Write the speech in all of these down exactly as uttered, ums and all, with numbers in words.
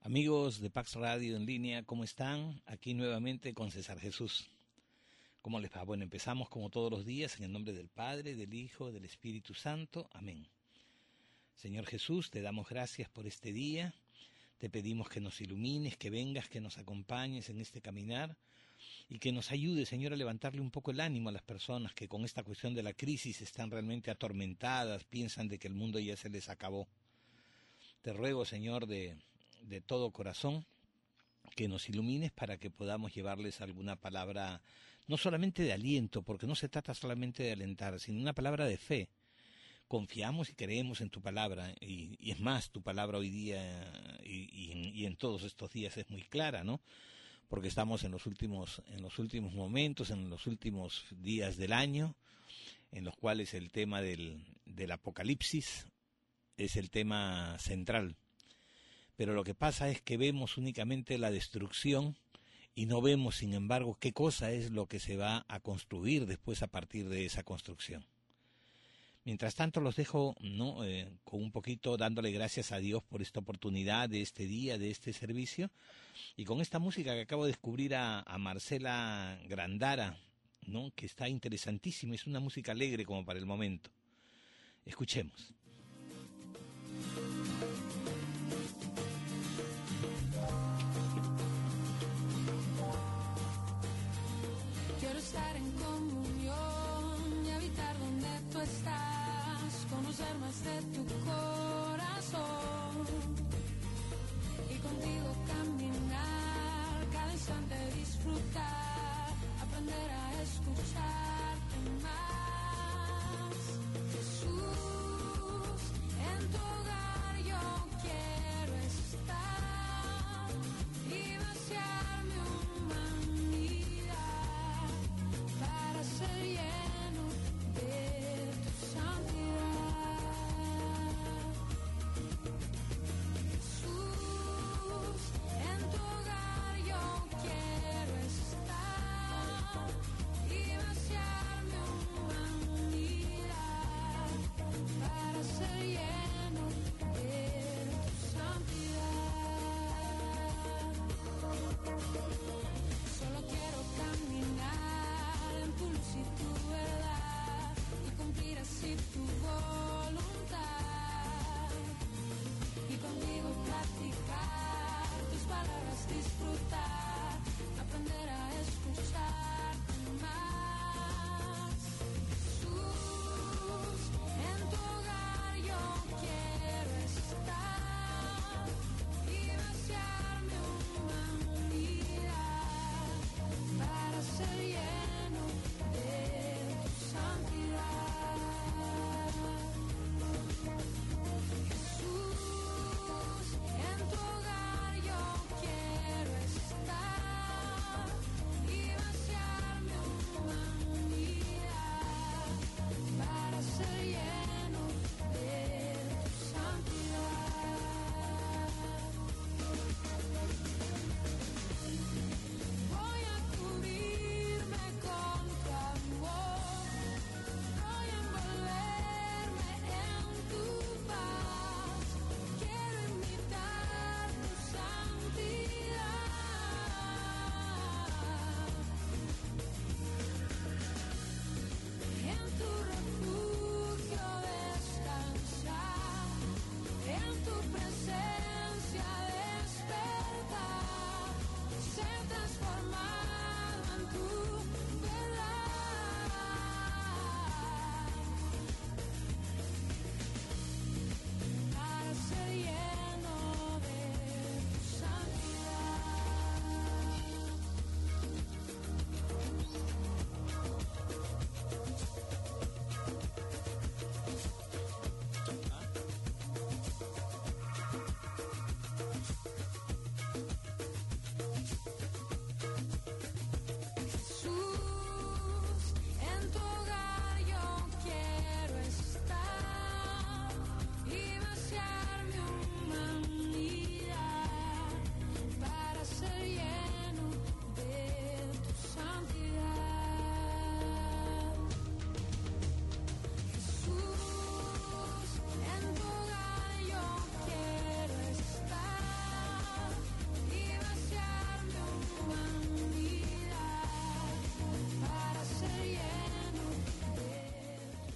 Amigos de Pax Radio en línea, ¿cómo están? Aquí nuevamente con César Jesús. ¿Cómo les va? Bueno, empezamos como todos los días en el nombre del Padre, del Hijo, del Espíritu Santo. Amén. Señor Jesús, te damos gracias por este día. Te pedimos que nos ilumines, que vengas, que nos acompañes en este caminar y que nos ayude, Señor, a levantarle un poco el ánimo a las personas que con esta cuestión de la crisis están realmente atormentadas, piensan de que el mundo ya se les acabó. Te ruego, Señor, de... de todo corazón, que nos ilumines para que podamos llevarles alguna palabra, no solamente de aliento, porque no se trata solamente de alentar, sino una palabra de fe. Confiamos y creemos en tu palabra, y, y es más, tu palabra hoy día y, y, en, y en todos estos días es muy clara, ¿no? Porque estamos en los últimos, en los últimos momentos, en los últimos días del año, en los cuales el tema del, del Apocalipsis es el tema central. Pero lo que pasa es que vemos únicamente la destrucción y no vemos, sin embargo, qué cosa es lo que se va a construir después a partir de esa construcción. Mientras tanto los dejo no eh, con un poquito dándole gracias a Dios por esta oportunidad de este día, de este servicio, y con esta música que acabo de descubrir a, a Marcela Grandara, ¿no? Que está interesantísima, es una música alegre como para el momento. Escuchemos. Quiero estar en comunión y habitar donde tú estás, conocer más de tu corazón y contigo caminar, cada instante disfrutar, aprender a escucharte más. Jesús, en tu hogar yo quiero estar y vaciar mi humanidad para ser lleno de tu santidad.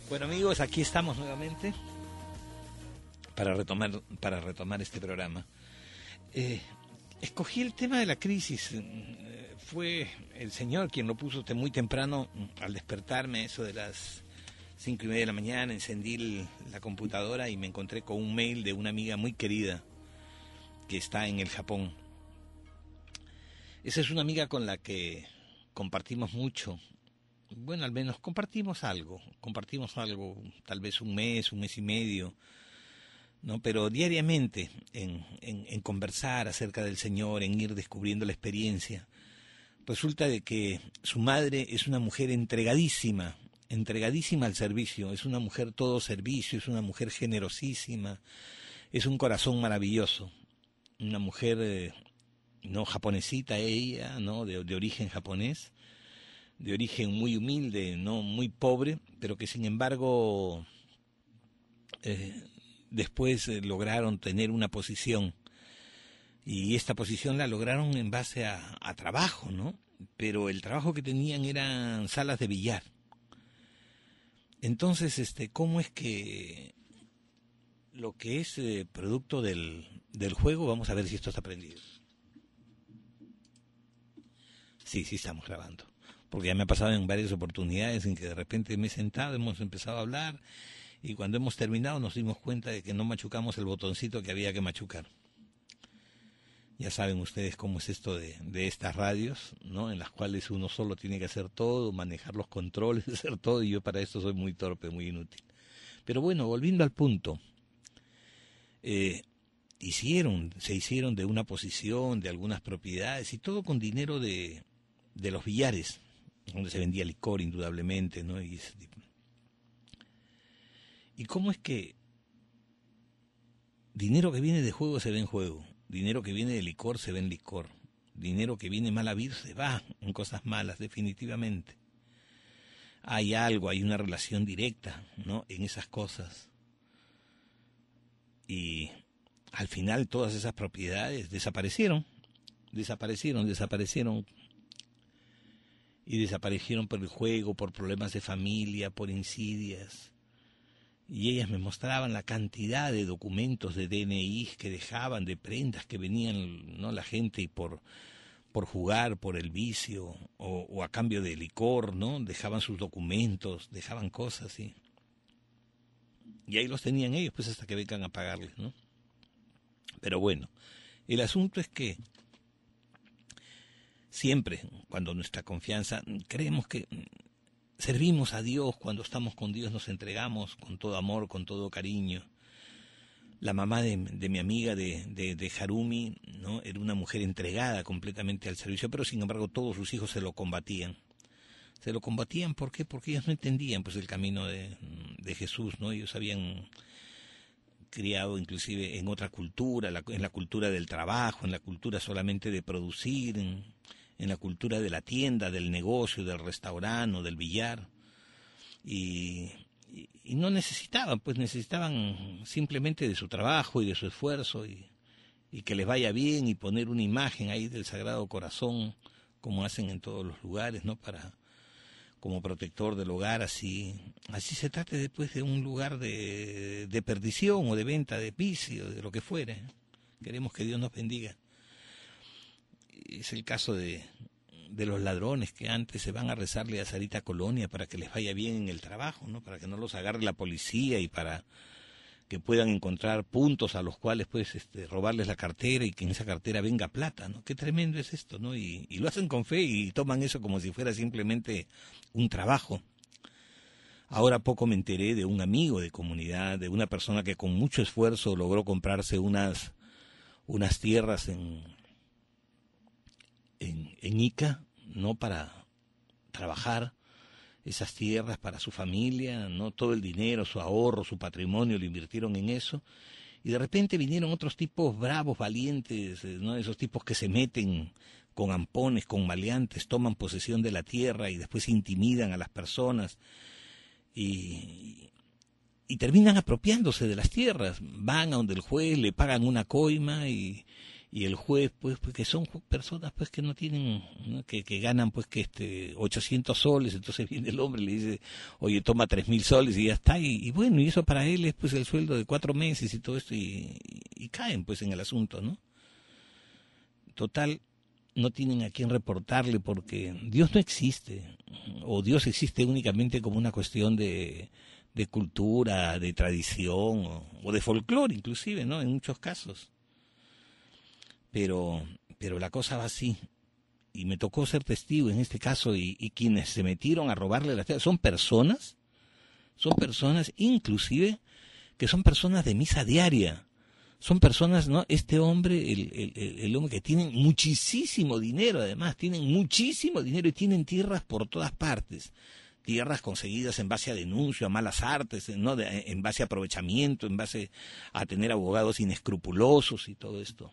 Bueno, amigos, aquí estamos nuevamente para retomar, para retomar este programa. Eh, escogí el tema de la crisis. Eh, fue el Señor quien lo puso muy temprano al despertarme, eso de las cinco y media de la mañana. Encendí el, la computadora y me encontré con un mail de una amiga muy querida que está en el Japón. Esa es una amiga con la que compartimos mucho. Bueno, al menos compartimos algo, compartimos algo, tal vez un mes, un mes y medio, ¿no? Pero diariamente en, en, en conversar acerca del Señor, en ir descubriendo la experiencia. Resulta de que su madre es una mujer entregadísima, entregadísima al servicio, es una mujer todo servicio, es una mujer generosísima, es un corazón maravilloso, una mujer eh, no japonesita ella, no de, de origen japonés, de origen muy humilde, no muy pobre, pero que sin embargo eh, después eh, lograron tener una posición, y esta posición la lograron en base a, a trabajo, ¿no? Pero el trabajo que tenían eran salas de billar. Entonces, este, ¿cómo es que lo que es eh, producto del, del juego, vamos a ver si esto está prendido? Sí, sí estamos grabando. Porque ya me ha pasado en varias oportunidades en que de repente me he sentado, hemos empezado a hablar y cuando hemos terminado nos dimos cuenta de que no machucamos el botoncito que había que machucar. Ya saben ustedes cómo es esto de, de estas radios, ¿no? En las cuales uno solo tiene que hacer todo, manejar los controles, hacer todo, y yo para esto soy muy torpe, muy inútil. Pero bueno, volviendo al punto, eh, hicieron, se hicieron de una posición, de algunas propiedades y todo con dinero de, de los billares, donde se vendía licor indudablemente, ¿no? Y, ¿Y cómo es que dinero que viene de juego se ve en juego? Dinero que viene de licor se ve en licor. Dinero que viene mal habido se va en cosas malas, definitivamente. Hay algo, hay una relación directa, ¿no? En esas cosas. Y al final todas esas propiedades desaparecieron, desaparecieron, desaparecieron. Y desaparecieron por el juego, por problemas de familia, por insidias. Y ellas me mostraban la cantidad de documentos de D N I que dejaban, de prendas que venían, ¿no? La gente y por, por jugar, por el vicio, o, o a cambio de licor, ¿no? Dejaban sus documentos, dejaban cosas, ¿sí? Y ahí los tenían ellos, pues hasta que vengan a pagarles, ¿no? Pero bueno, el asunto es que siempre, cuando nuestra confianza, creemos que servimos a Dios, cuando estamos con Dios nos entregamos con todo amor, con todo cariño. La mamá de, de mi amiga, de, de, de Harumi, ¿no? Era una mujer entregada completamente al servicio, pero sin embargo todos sus hijos se lo combatían. Se lo combatían, ¿por qué? Porque ellos no entendían pues el camino de, de Jesús, ¿no? Ellos habían criado inclusive en otra cultura, la, en la cultura del trabajo, en la cultura solamente de producir, en, en la cultura de la tienda, del negocio, del restaurante o del billar, y, y, y no necesitaban, pues necesitaban simplemente de su trabajo y de su esfuerzo, y, y que les vaya bien, y poner una imagen ahí del Sagrado Corazón, como hacen en todos los lugares, ¿no? Para, como protector del hogar, así, así se trate después de un lugar de, de perdición o de venta de vicio, de lo que fuere. Queremos que Dios nos bendiga. Es el caso de, de los ladrones que antes se van a rezarle a Sarita Colonia para que les vaya bien en el trabajo, ¿no? Para que no los agarre la policía y para que puedan encontrar puntos a los cuales pues este, robarles la cartera y que en esa cartera venga plata, ¿no? Qué tremendo es esto, ¿no? Y, y lo hacen con fe y toman eso como si fuera simplemente un trabajo. Ahora poco me enteré de un amigo de comunidad, de una persona que con mucho esfuerzo logró comprarse unas, unas tierras en, en, en Ica, ¿no? Para trabajar esas tierras para su familia, no todo el dinero, su ahorro, su patrimonio lo invirtieron en eso, y de repente vinieron otros tipos bravos, valientes, ¿no? Esos tipos que se meten con ampones, con maleantes, toman posesión de la tierra y después intimidan a las personas y, y terminan apropiándose de las tierras. Van a donde el juez, le pagan una coima y, y el juez, pues, pues que son personas pues que no tienen, ¿no? Que, que ganan pues que este ochocientos soles, entonces viene el hombre y le dice, oye, toma tres mil soles y ya está, y, y bueno, y eso para él es pues el sueldo de cuatro meses y todo esto, y, y, y caen pues en el asunto, ¿no? Total, no tienen a quién reportarle porque Dios no existe, o Dios existe únicamente como una cuestión de, de cultura, de tradición, o, o de folclore inclusive, ¿no? En muchos casos. Pero, pero la cosa va así, y me tocó ser testigo en este caso, y, y quienes se metieron a robarle las tierras son personas, son personas inclusive que son personas de misa diaria, son personas, ¿no? Este hombre, el, el, el hombre que tienen muchísimo dinero, además, tienen muchísimo dinero y tienen tierras por todas partes, tierras conseguidas en base a denuncio, a malas artes, ¿no? De, en base a aprovechamiento, en base a tener abogados inescrupulosos y todo esto.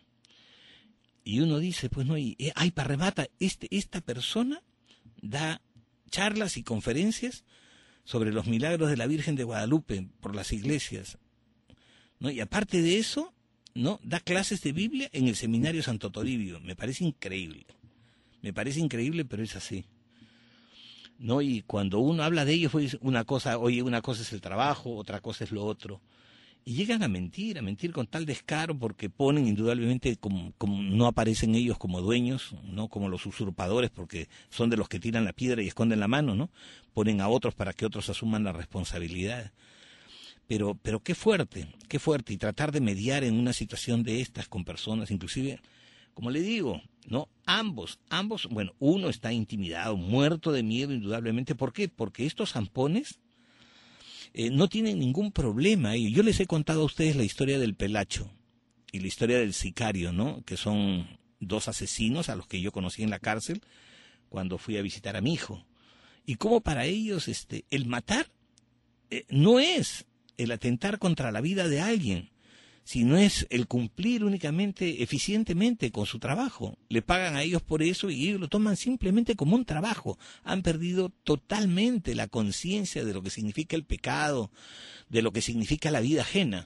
Y uno dice, pues no, y, ay, para remata, este, esta persona da charlas y conferencias sobre los milagros de la Virgen de Guadalupe por las iglesias, ¿no? Y aparte de eso, ¿no? Da clases de Biblia en el seminario Santo Toribio. Me parece increíble, me parece increíble, pero es así, ¿no? Y cuando uno habla de ellos, pues una cosa, oye, una cosa es el trabajo, otra cosa es lo otro. Y llegan a mentir, a mentir con tal descaro porque ponen indudablemente, como, como no aparecen ellos como dueños, no como los usurpadores, porque son de los que tiran la piedra y esconden la mano, ¿no? Ponen a otros para que otros asuman la responsabilidad. Pero, pero qué fuerte, qué fuerte, y tratar de mediar en una situación de estas con personas, inclusive, como le digo, ¿no? Ambos, ambos, bueno, uno está intimidado, muerto de miedo indudablemente. ¿Por qué? Porque estos zampones Eh, no tienen ningún problema. Yo les he contado a ustedes la historia del Pelacho y la historia del sicario, ¿no? Que son dos asesinos a los que yo conocí en la cárcel cuando fui a visitar a mi hijo. Y cómo para ellos este, el matar eh, no es el atentar contra la vida de alguien, sino es el cumplir únicamente, eficientemente con su trabajo. Le pagan a ellos por eso y ellos lo toman simplemente como un trabajo. Han perdido totalmente la conciencia de lo que significa el pecado, de lo que significa la vida ajena.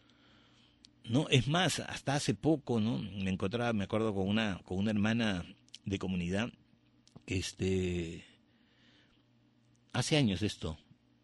No, es más, hasta hace poco, ¿no? Me encontraba, me acuerdo con una, con una hermana de comunidad, este, hace años esto,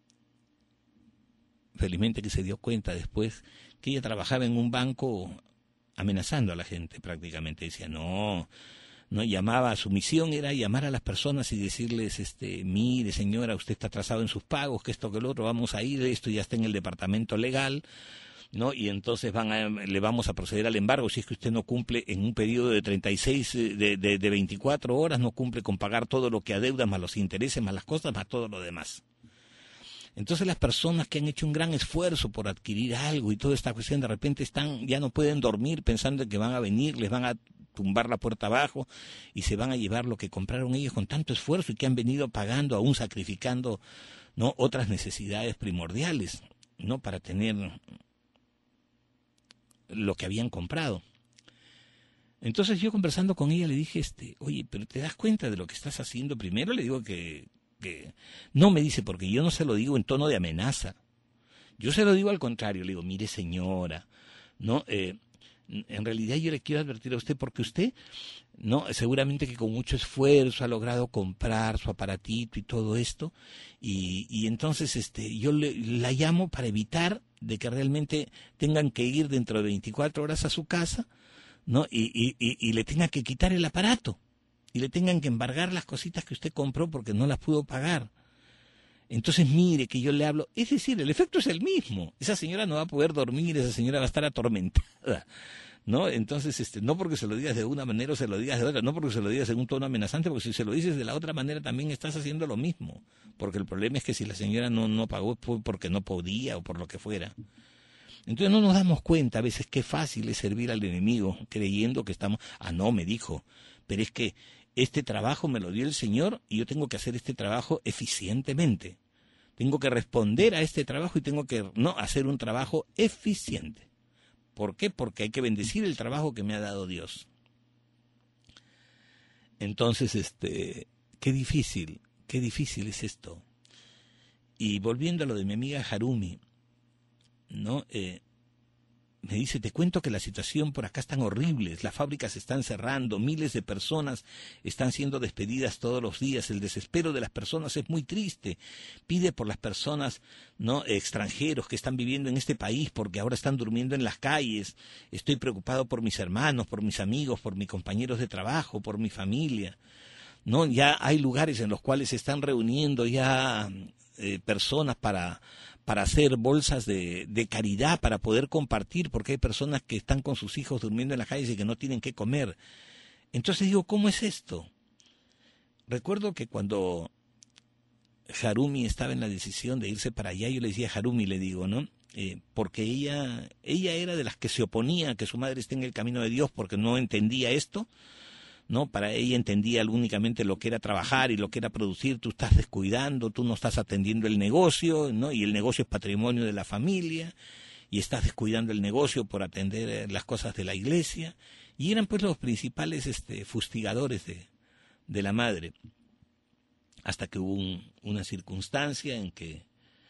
felizmente que se dio cuenta después, que ella trabajaba en un banco amenazando a la gente prácticamente. Decía, no, no llamaba, su misión era llamar a las personas y decirles, este, mire señora, usted está atrasado en sus pagos, que esto, que lo otro, vamos a ir, esto ya está en el departamento legal, ¿no? Y entonces van a, le vamos a proceder al embargo si es que usted no cumple en un periodo de treinta y seis, de, de, de veinticuatro horas, no cumple con pagar todo lo que adeuda, más los intereses, más las cosas, más todo lo demás. Entonces las personas que han hecho un gran esfuerzo por adquirir algo y toda esta cuestión, de repente están, ya no pueden dormir pensando que van a venir, les van a tumbar la puerta abajo y se van a llevar lo que compraron ellos con tanto esfuerzo y que han venido pagando, aún sacrificando, ¿no? Otras necesidades primordiales, ¿no? Para tener lo que habían comprado. Entonces yo, conversando con ella, le dije, este, oye, pero ¿te das cuenta de lo que estás haciendo? Primero le digo que que no, me dice, porque yo no se lo digo en tono de amenaza, yo se lo digo al contrario, le digo, mire señora, no, eh, en realidad yo le quiero advertir a usted, porque usted, no, seguramente que con mucho esfuerzo ha logrado comprar su aparatito y todo esto, y, y entonces este, yo le, la llamo para evitar de que realmente tengan que ir dentro de veinticuatro horas a su casa, no, y, y, y, y le tengan que quitar el aparato, y le tengan que embargar las cositas que usted compró porque no las pudo pagar. Entonces mire que yo le hablo, es decir, el efecto es el mismo. Esa señora no va a poder dormir, esa señora va a estar atormentada, ¿no? Entonces, este, no porque se lo digas de una manera o se lo digas de otra, no porque se lo digas en un tono amenazante, porque si se lo dices de la otra manera también estás haciendo lo mismo. Porque el problema es que si la señora no, no pagó fue porque no podía o por lo que fuera. Entonces no nos damos cuenta a veces qué fácil es servir al enemigo, creyendo que estamos, ah no, me dijo, pero es que este trabajo me lo dio el Señor y yo tengo que hacer este trabajo eficientemente. Tengo que responder a este trabajo y tengo que no hacer un trabajo eficiente. ¿Por qué? Porque hay que bendecir el trabajo que me ha dado Dios. Entonces, este, qué difícil, qué difícil es esto. Y volviendo a lo de mi amiga Harumi, ¿no? Eh, me dice, te cuento que la situación por acá es tan horrible, las fábricas se están cerrando, miles de personas están siendo despedidas todos los días, el desespero de las personas es muy triste, pide por las personas, ¿no?, extranjeros que están viviendo en este país porque ahora están durmiendo en las calles, estoy preocupado por mis hermanos, por mis amigos, por mis compañeros de trabajo, por mi familia, ¿no? Ya hay lugares en los cuales se están reuniendo ya eh, personas para... para hacer bolsas de, de caridad, para poder compartir, porque hay personas que están con sus hijos durmiendo en las calles y que no tienen qué comer. Entonces digo, ¿cómo es esto? Recuerdo que cuando Harumi estaba en la decisión de irse para allá, yo le decía a Harumi, le digo, ¿no? Eh, porque ella, ella era de las que se oponía a que su madre esté en el camino de Dios porque no entendía esto, ¿no? Para ella entendía únicamente lo que era trabajar y lo que era producir. Tú estás descuidando, tú no estás atendiendo el negocio, ¿no? Y el negocio es patrimonio de la familia, y estás descuidando el negocio por atender las cosas de la iglesia. Y eran pues los principales este, fustigadores de, de la madre. Hasta que hubo un, una circunstancia en que,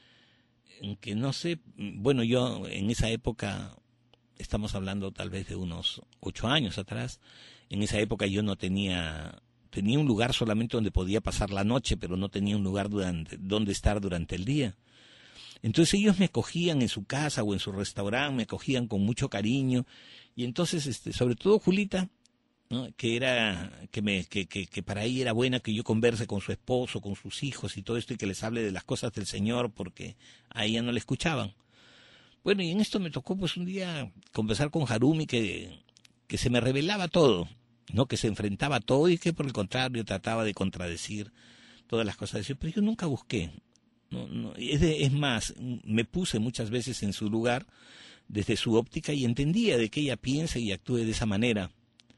en que, no sé, bueno, yo en esa época, estamos hablando tal vez de unos ocho años atrás, en esa época yo no tenía, tenía un lugar solamente donde podía pasar la noche, pero no tenía un lugar durante, donde estar durante el día. Entonces ellos me acogían en su casa o en su restaurante, me acogían con mucho cariño, y entonces, este, sobre todo Julita, ¿no?, que era, que me, que, que, que para ella era buena que yo converse con su esposo, con sus hijos y todo esto, y que les hable de las cosas del Señor, porque a ella no le escuchaban. Bueno, y en esto me tocó pues un día conversar con Harumi, que, que se me revelaba todo, no, que se enfrentaba a todo y que por el contrario trataba de contradecir todas las cosas de Dios, pero yo nunca busqué. No, no, es, de, es más, me puse muchas veces en su lugar desde su óptica y entendía de que ella piensa y actúe de esa manera.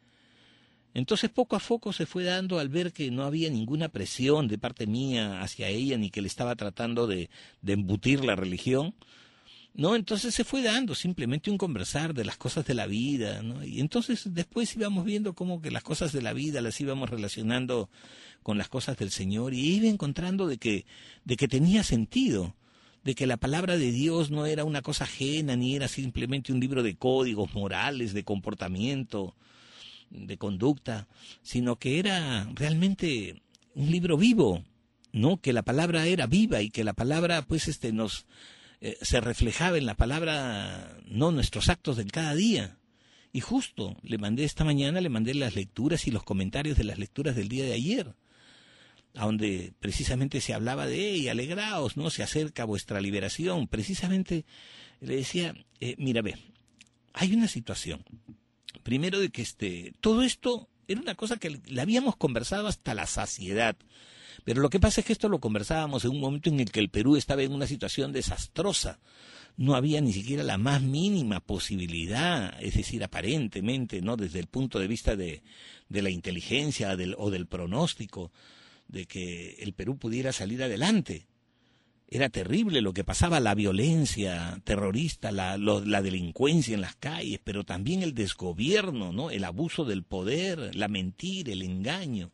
Entonces poco a poco se fue dando al ver que no había ninguna presión de parte mía hacia ella, ni que le estaba tratando de, de embutir la religión. No, entonces se fue dando simplemente un conversar de las cosas de la vida, ¿no? Y entonces después íbamos viendo cómo que las cosas de la vida las íbamos relacionando con las cosas del Señor, y iba encontrando de que, de que tenía sentido, de que la palabra de Dios no era una cosa ajena, ni era simplemente un libro de códigos morales, de comportamiento, de conducta, sino que era realmente un libro vivo, ¿no? Que la palabra era viva y que la palabra pues este nos Eh, se reflejaba en la palabra, no nuestros actos de cada día. Y justo le mandé esta mañana, le mandé las lecturas y los comentarios de las lecturas del día de ayer, a donde precisamente se hablaba de, y alegraos, ¿no? Se acerca vuestra liberación. Precisamente le decía, eh, mira, ve, hay una situación. Primero de que este, todo esto era una cosa que la habíamos conversado hasta la saciedad. Pero lo que pasa es que esto lo conversábamos en un momento en el que el Perú estaba en una situación desastrosa. No había ni siquiera la más mínima posibilidad, es decir, aparentemente, ¿no?, desde el punto de vista de, de la inteligencia del, o del pronóstico, de que el Perú pudiera salir adelante. Era terrible lo que pasaba, la violencia terrorista, la, lo, la delincuencia en las calles, pero también el desgobierno, ¿no?, el abuso del poder, la mentira, el engaño,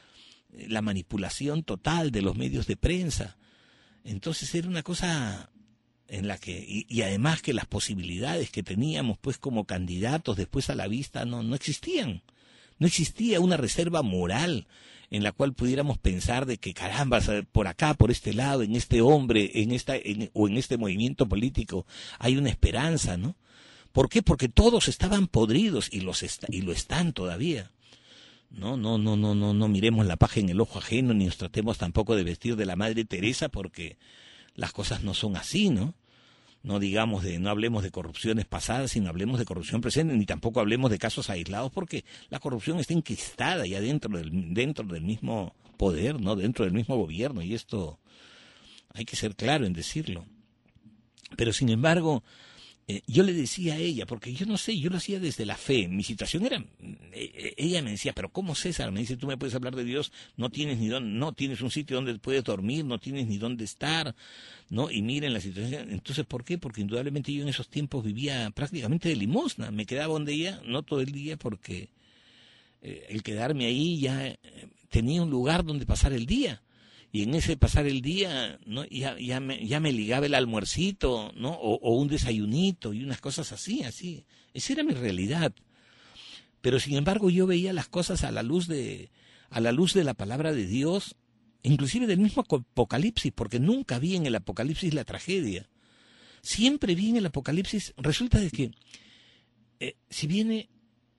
la manipulación total de los medios de prensa. Entonces era una cosa en la que, y, y además que las posibilidades que teníamos pues como candidatos después a la vista no, no existían. No existía una reserva moral en la cual pudiéramos pensar de que caramba, por acá, por este lado, en este hombre, en esta, en, o en este movimiento político hay una esperanza, ¿no? ¿Por qué? Porque todos estaban podridos y los est- y lo están todavía. No, no, no, no, no, no miremos la paja en el ojo ajeno, ni nos tratemos tampoco de vestir de la Madre Teresa, porque las cosas no son así, ¿no? No digamos de, no hablemos de corrupciones pasadas, sino hablemos de corrupción presente, ni tampoco hablemos de casos aislados, porque la corrupción está enquistada ya dentro del, dentro del mismo poder, ¿no? Dentro del mismo gobierno, y esto hay que ser claro en decirlo. Pero sin embargo, Eh, yo le decía a ella, porque yo no sé, yo lo hacía desde la fe, mi situación era, eh, ella me decía, pero ¿cómo, César? Me dice, tú me puedes hablar de Dios, no tienes ni dónde, no tienes un sitio donde puedes dormir, no tienes ni dónde estar, ¿no? Y miren la situación, entonces, ¿por qué? Porque indudablemente yo en esos tiempos vivía prácticamente de limosna, me quedaba donde ella, no todo el día, porque eh, el quedarme ahí ya eh, tenía un lugar donde pasar el día. y en ese pasar el día, ¿no? ya, ya, me, ya me ligaba el almuercito, ¿no? O, o un desayunito y unas cosas así, así. Esa era mi realidad. Pero sin embargo yo veía las cosas a la luz de, a la luz de la palabra de Dios, inclusive del mismo Apocalipsis, porque nunca vi en el Apocalipsis la tragedia. Siempre vi en el Apocalipsis, resulta de que eh, si viene,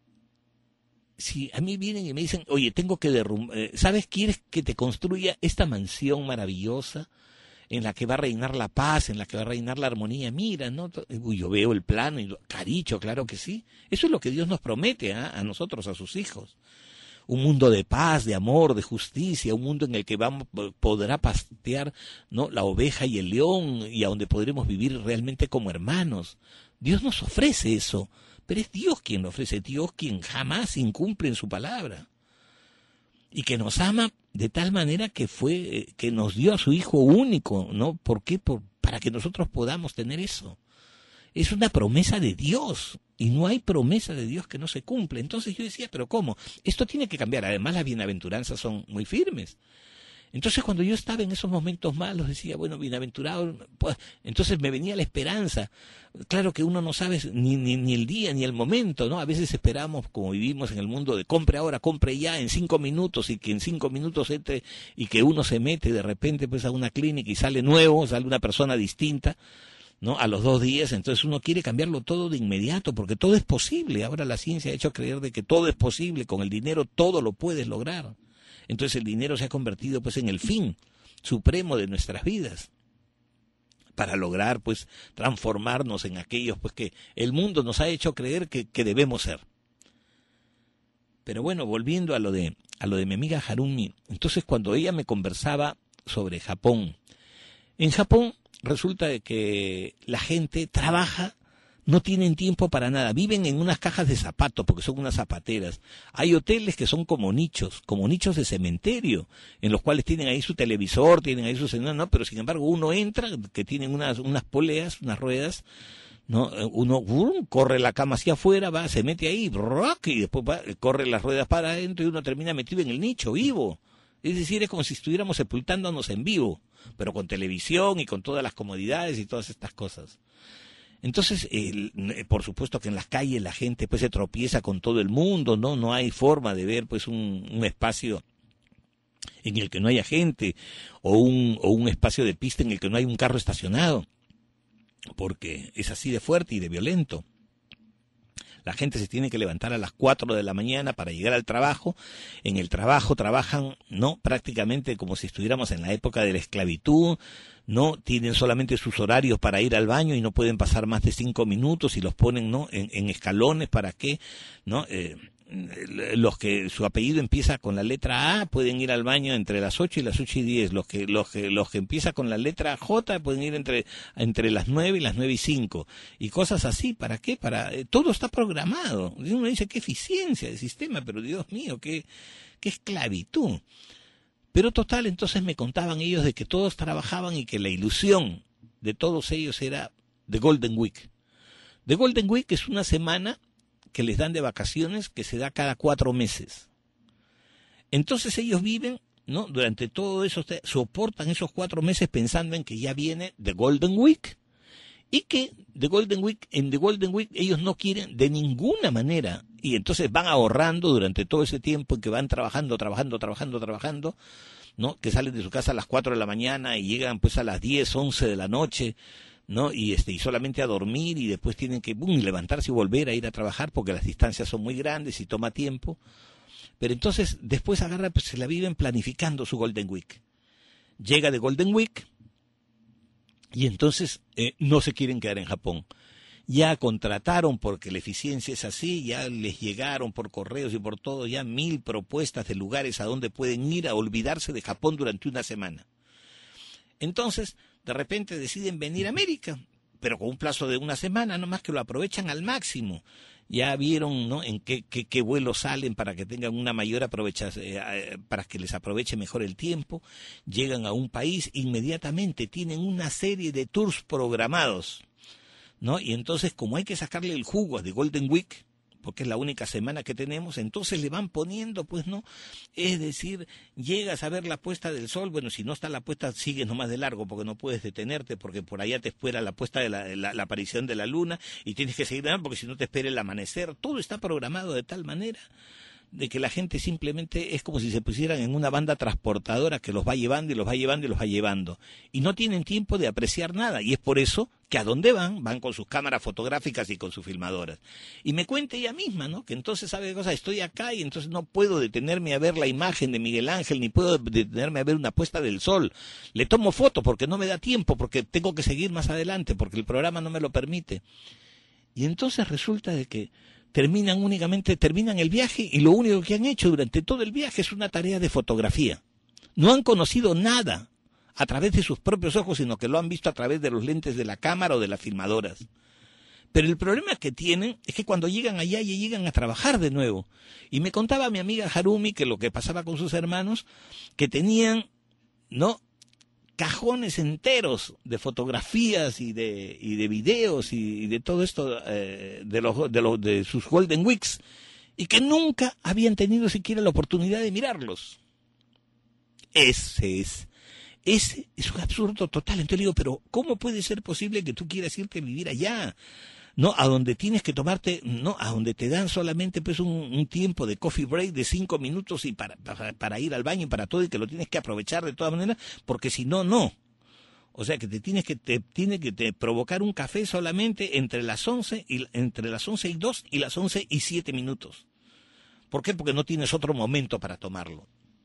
si a mí vienen y me dicen, oye, tengo que derrumbar, eh, ¿sabes? ¿Quieres que te construya esta mansión maravillosa en la que va a reinar la paz, en la que va a reinar la armonía? Mira, ¿no? Uy, yo veo el plano y lo, caricho, claro que sí. Eso es lo que Dios nos promete, ¿eh? A nosotros, a sus hijos. Un mundo de paz, de amor, de justicia, un mundo en el que vamos, podrá pastear, ¿no? La oveja y el león, y a donde podremos vivir realmente como hermanos. Dios nos ofrece eso, pero es Dios quien lo ofrece, Dios quien jamás incumple en su palabra. Y que nos ama de tal manera que fue, que nos dio a su Hijo único, ¿no? ¿Por qué? Por, para que nosotros podamos tener eso. Es una promesa de Dios, y no hay promesa de Dios que no se cumple. Entonces yo decía, ¿pero cómo? Esto tiene que cambiar. Además, las bienaventuranzas son muy firmes. Entonces, cuando yo estaba en esos momentos malos, decía, bueno, bienaventurado, pues, entonces me venía la esperanza. Claro que uno no sabe ni, ni, ni el día ni el momento, ¿no? A veces esperamos, como vivimos en el mundo de compre ahora, compre ya, en cinco minutos, y que en cinco minutos entre, y que uno se mete de repente pues a una clínica y sale nuevo, sale una persona distinta, ¿no? A los dos días. Entonces uno quiere cambiarlo todo de inmediato, porque todo es posible. Ahora la ciencia ha hecho creer de que todo es posible, con el dinero todo lo puedes lograr. Entonces el dinero se ha convertido pues en el fin supremo de nuestras vidas, para lograr pues transformarnos en aquellos pues que el mundo nos ha hecho creer que, que debemos ser. Pero bueno, volviendo a lo de a lo de mi amiga Harumi, entonces cuando ella me conversaba sobre Japón, en Japón resulta de que la gente trabaja, no tienen tiempo para nada, viven en unas cajas de zapatos porque son unas zapateras. Hay hoteles que son como nichos, como nichos de cementerio, en los cuales tienen ahí su televisor, tienen ahí su... No, no, pero sin embargo uno entra, que tienen unas, unas poleas, unas ruedas, ¿no? Uno uh, corre la cama hacia afuera, va, se mete ahí, rock, y después va, corre las ruedas para adentro y uno termina metido en el nicho, vivo. Es decir, es como si estuviéramos sepultándonos en vivo, pero con televisión y con todas las comodidades y todas estas cosas. Entonces, eh, por supuesto que en las calles la gente pues se tropieza con todo el mundo, no no hay forma de ver pues un, un espacio en el que no haya gente, o un o un espacio de pista en el que no hay un carro estacionado, porque es así de fuerte y de violento. La gente se tiene que levantar a las cuatro de la mañana para llegar al trabajo. En el trabajo trabajan, no, prácticamente como si estuviéramos en la época de la esclavitud. No, tienen solamente sus horarios para ir al baño y no pueden pasar más de cinco minutos, y los ponen, ¿no? en, en escalones para que, ¿no? Eh, los que su apellido empieza con la letra A pueden ir al baño entre las ocho y las ocho y diez. Los que, los que, los que empiezan con la letra J pueden ir entre, entre las nueve y las nueve y cinco. Y cosas así. ¿Para qué? Para, eh, todo está programado. Uno dice, qué eficiencia del sistema, pero Dios mío, qué, qué esclavitud. Pero total, entonces me contaban ellos de que todos trabajaban y que la ilusión de todos ellos era The Golden Week. The Golden Week es una semana que les dan de vacaciones, que se da cada cuatro meses. Entonces ellos viven, ¿no? Durante todo eso, soportan esos cuatro meses pensando en que ya viene The Golden Week, y que The Golden Week, en The Golden Week ellos no quieren de ninguna manera, y entonces van ahorrando durante todo ese tiempo en que van trabajando, trabajando, trabajando, trabajando, ¿no? Que salen de su casa a las cuatro de la mañana y llegan pues a las diez, once de la noche, ¿no? Y este y solamente a dormir, y después tienen que boom, levantarse y volver a ir a trabajar porque las distancias son muy grandes y toma tiempo. Pero entonces después agarra, pues se la viven planificando su Golden Week. Llega de Golden Week y entonces eh, no se quieren quedar en Japón. Ya contrataron, porque la eficiencia es así, ya les llegaron por correos y por todo, ya mil propuestas de lugares a donde pueden ir a olvidarse de Japón durante una semana. Entonces, de repente deciden venir a América, pero con un plazo de una semana, nomás que lo aprovechan al máximo. Ya vieron, ¿no? En qué, qué, qué vuelos salen para que tengan una mayor aprovechación, eh, para que les aproveche mejor el tiempo. Llegan a un país, inmediatamente tienen una serie de tours programados, ¿no? Y entonces, como hay que sacarle el jugo de Golden Week, porque es la única semana que tenemos, entonces le van poniendo, pues, ¿no? Es decir, llegas a ver la puesta del sol, bueno, si no está la puesta, sigues nomás de largo, porque no puedes detenerte, porque por allá te espera la puesta de la, la, la aparición de la luna, y tienes que seguir, porque si no te espera el amanecer. Todo está programado de tal manera de que la gente simplemente es como si se pusieran en una banda transportadora que los va llevando y los va llevando y los va llevando. Y no tienen tiempo de apreciar nada. Y es por eso que a dónde van, van con sus cámaras fotográficas y con sus filmadoras. Y me cuenta ella misma, ¿no? Que entonces, ¿sabe qué cosa? Estoy acá y entonces no puedo detenerme a ver la imagen de Miguel Ángel, ni puedo detenerme a ver una puesta del sol. Le tomo foto porque no me da tiempo, porque tengo que seguir más adelante, porque el programa no me lo permite. Y entonces resulta de que terminan únicamente, terminan el viaje y lo único que han hecho durante todo el viaje es una tarea de fotografía. No han conocido nada a través de sus propios ojos, sino que lo han visto a través de los lentes de la cámara o de las filmadoras. Pero el problema que tienen es que cuando llegan allá ya llegan a trabajar de nuevo. Y me contaba mi amiga Harumi que lo que pasaba con sus hermanos, que tenían, ¿no?, cajones enteros de fotografías y de y de videos y, y de todo esto eh, de los de los de sus Golden Weeks, y que nunca habían tenido siquiera la oportunidad de mirarlos. Ese es ese es un absurdo total. Entonces le digo, pero ¿cómo puede ser posible que tú quieras irte a vivir allá? No, a donde tienes que tomarte, no, a donde te dan solamente pues un, un tiempo de coffee break de cinco minutos y para, para, para ir al baño y para todo, y que lo tienes que aprovechar de todas maneras, porque si no, no. O sea que te tienes que, te tiene que te provocar un café solamente entre las once y, entre las once y dos y las once y siete minutos. ¿Por qué? Porque no tienes otro momento para tomarlo.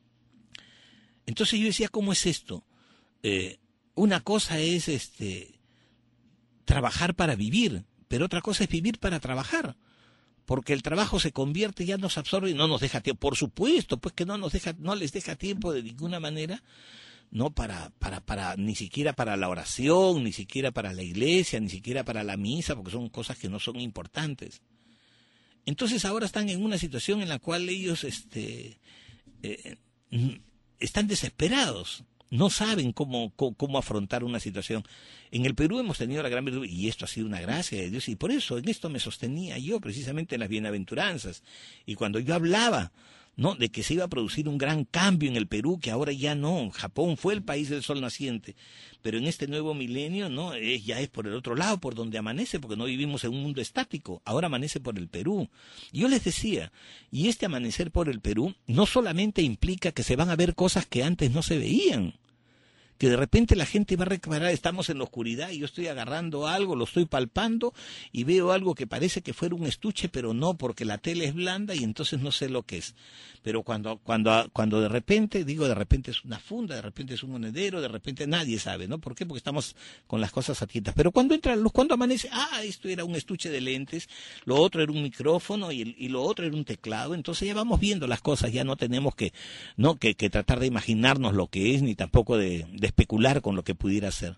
Entonces yo decía, ¿cómo es esto? Eh, una cosa es este trabajar para vivir, pero otra cosa es vivir para trabajar, porque el trabajo se convierte, ya nos absorbe y no nos deja tiempo. Por supuesto, pues que no nos deja, no les deja tiempo de ninguna manera, no para, para, para, ni siquiera para la oración, ni siquiera para la iglesia, ni siquiera para la misa, porque son cosas que no son importantes. Entonces ahora están en una situación en la cual ellos, este, eh, están desesperados. No saben cómo, cómo, cómo afrontar una situación. En el Perú hemos tenido la gran virtud, y esto ha sido una gracia de Dios, y por eso en esto me sostenía yo, precisamente en las bienaventuranzas. Y cuando yo hablaba, ¿no?, de que se iba a producir un gran cambio en el Perú, que ahora ya no, Japón fue el país del sol naciente, pero en este nuevo milenio, no, es, ya es por el otro lado, por donde amanece, porque no vivimos en un mundo estático, ahora amanece por el Perú. Y yo les decía, y este amanecer por el Perú no solamente implica que se van a ver cosas que antes no se veían, que de repente la gente va a reparar, estamos en la oscuridad y yo estoy agarrando algo, lo estoy palpando y veo algo que parece que fuera un estuche, pero no, porque la tela es blanda y entonces no sé lo que es. Pero cuando cuando cuando de repente, digo de repente es una funda, de repente es un monedero, de repente nadie sabe, ¿no? ¿Por qué? Porque estamos con las cosas a tientas. Pero cuando entra la luz, cuando amanece, ah, esto era un estuche de lentes, lo otro era un micrófono y, el, y lo otro era un teclado, entonces ya vamos viendo las cosas, ya no tenemos que, no, que, que tratar de imaginarnos lo que es, ni tampoco de, de especular con lo que pudiera ser.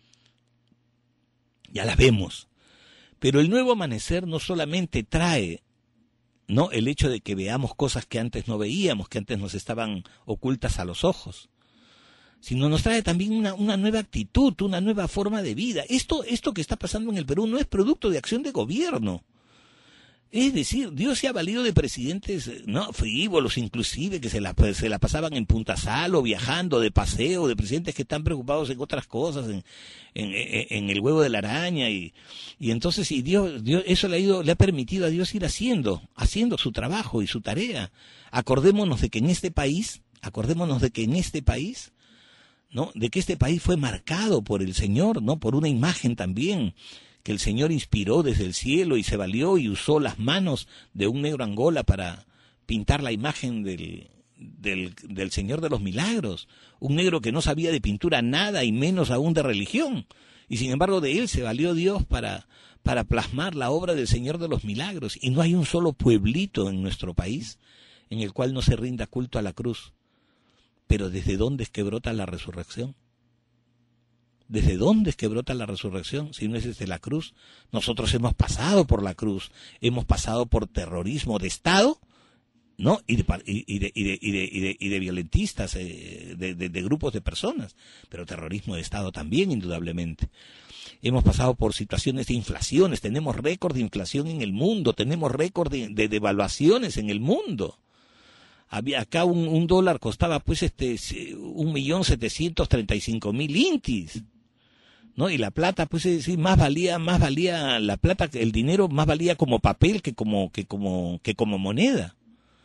Ya las vemos. Pero el nuevo amanecer no solamente trae, ¿no?, el hecho de que veamos cosas que antes no veíamos, que antes nos estaban ocultas a los ojos, sino nos trae también una, una nueva actitud, una nueva forma de vida. Esto, esto que está pasando en el Perú no es producto de acción de gobierno. Es decir, Dios se ha valido de presidentes, no, frívolos inclusive, que se la, se la pasaban en Punta Sal o viajando de paseo, de presidentes que están preocupados en otras cosas, en, en, en el huevo de la araña, y, y entonces y Dios, Dios, eso le ha, ido, le ha permitido a Dios ir haciendo, haciendo su trabajo y su tarea. Acordémonos de que en este país, acordémonos de que en este país, ¿no?, de que este país fue marcado por el Señor, ¿no?, por una imagen también, que el Señor inspiró desde el cielo y se valió y usó las manos de un negro Angola para pintar la imagen del, del, del Señor de los Milagros, un negro que no sabía de pintura nada y menos aún de religión, y sin embargo de él se valió Dios para, para plasmar la obra del Señor de los Milagros, y no hay un solo pueblito en nuestro país en el cual no se rinda culto a la cruz. Pero ¿desde dónde es que brota la resurrección? ¿Desde dónde es que brota la resurrección? Si no es desde la cruz. Nosotros hemos pasado por la cruz, hemos pasado por terrorismo de Estado, ¿no? Y de, y de, y de, y de, y de, y de violentistas, eh, de, de, de grupos de personas, pero terrorismo de Estado también, indudablemente. hemos pasado por situaciones de inflaciones, tenemos récord de inflación en el mundo, tenemos récord de, de devaluaciones en el mundo. Había acá un, un dólar costaba pues este un millón setecientos treinta y cinco mil intis, ¿no? Y la plata pues sí, más valía, más valía la plata, el dinero más valía como papel que como que como que como moneda,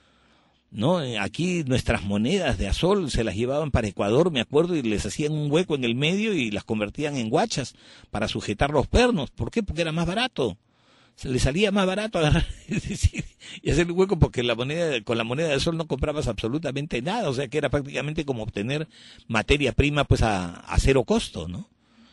¿no? Aquí nuestras monedas de a sol se las llevaban para Ecuador, me acuerdo, y les hacían un hueco en el medio y las convertían en guachas para sujetar los pernos. ¿Por qué? Porque era más barato. Se le salía más barato agarrar y hacer el hueco, porque la moneda, con la moneda de sol no comprabas absolutamente nada, o sea que era prácticamente como obtener materia prima pues a, a cero costo, ¿no?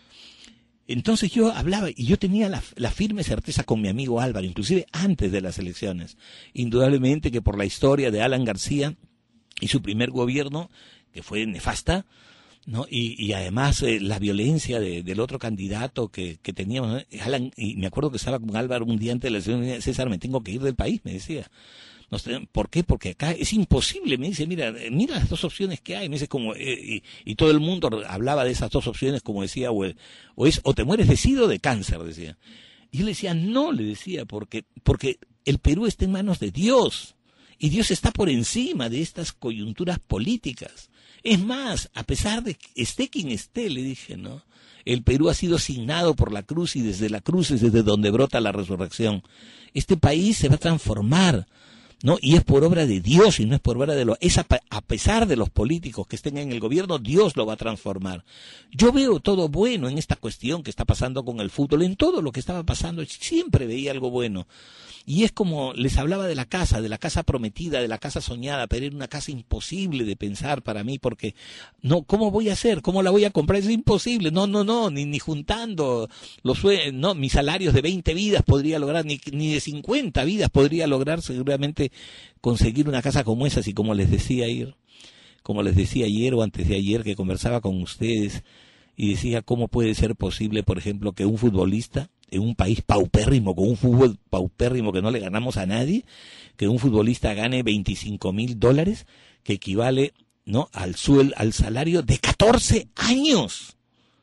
Entonces yo hablaba y yo tenía la, la firme certeza con mi amigo Álvaro, inclusive antes de las elecciones, indudablemente que por la historia de Alan García y su primer gobierno, que fue nefasta, ¿no? Y, y además eh, la violencia de, del otro candidato que, que teníamos, ¿no? Alan, y me acuerdo que estaba con Álvaro un día antes de la elección, me decía, César, me tengo que ir del país, me decía. No sé, ¿por qué? Porque acá es imposible, me dice, mira, mira las dos opciones que hay, me dice como, eh, y, y todo el mundo hablaba de esas dos opciones, como decía, o, o es, o te mueres de sida o de cáncer, decía. Y yo le decía, no, le decía, porque, porque el Perú está en manos de Dios, y Dios está por encima de estas coyunturas políticas. Es más, a pesar de que esté quien esté, le dije, ¿no? El Perú ha sido asignado por la cruz, y desde la cruz es desde donde brota la resurrección. Este país se va a transformar, ¿no? Y es por obra de Dios y no es por obra de los... Es a, a pesar de los políticos que estén en el gobierno, Dios lo va a transformar. Yo veo todo bueno en esta cuestión que está pasando con el fútbol, en todo lo que estaba pasando, siempre veía algo bueno. Y es como les hablaba de la casa, de la casa prometida, de la casa soñada, pero era una casa imposible de pensar para mí, porque no, ¿cómo voy a hacer? ¿Cómo la voy a comprar? Es imposible. No, no, no, ni, ni juntando los no, mis salarios de veinte vidas podría lograr, ni, ni de cincuenta vidas podría lograr seguramente conseguir una casa como esa. Y como les decía ayer, como les decía ayer o antes de ayer que conversaba con ustedes y decía cómo puede ser posible, por ejemplo, que un futbolista en un país paupérrimo, con un fútbol paupérrimo que no le ganamos a nadie, que un futbolista gane veinticinco mil dólares, que equivale, ¿no?, al suel, al salario de catorce años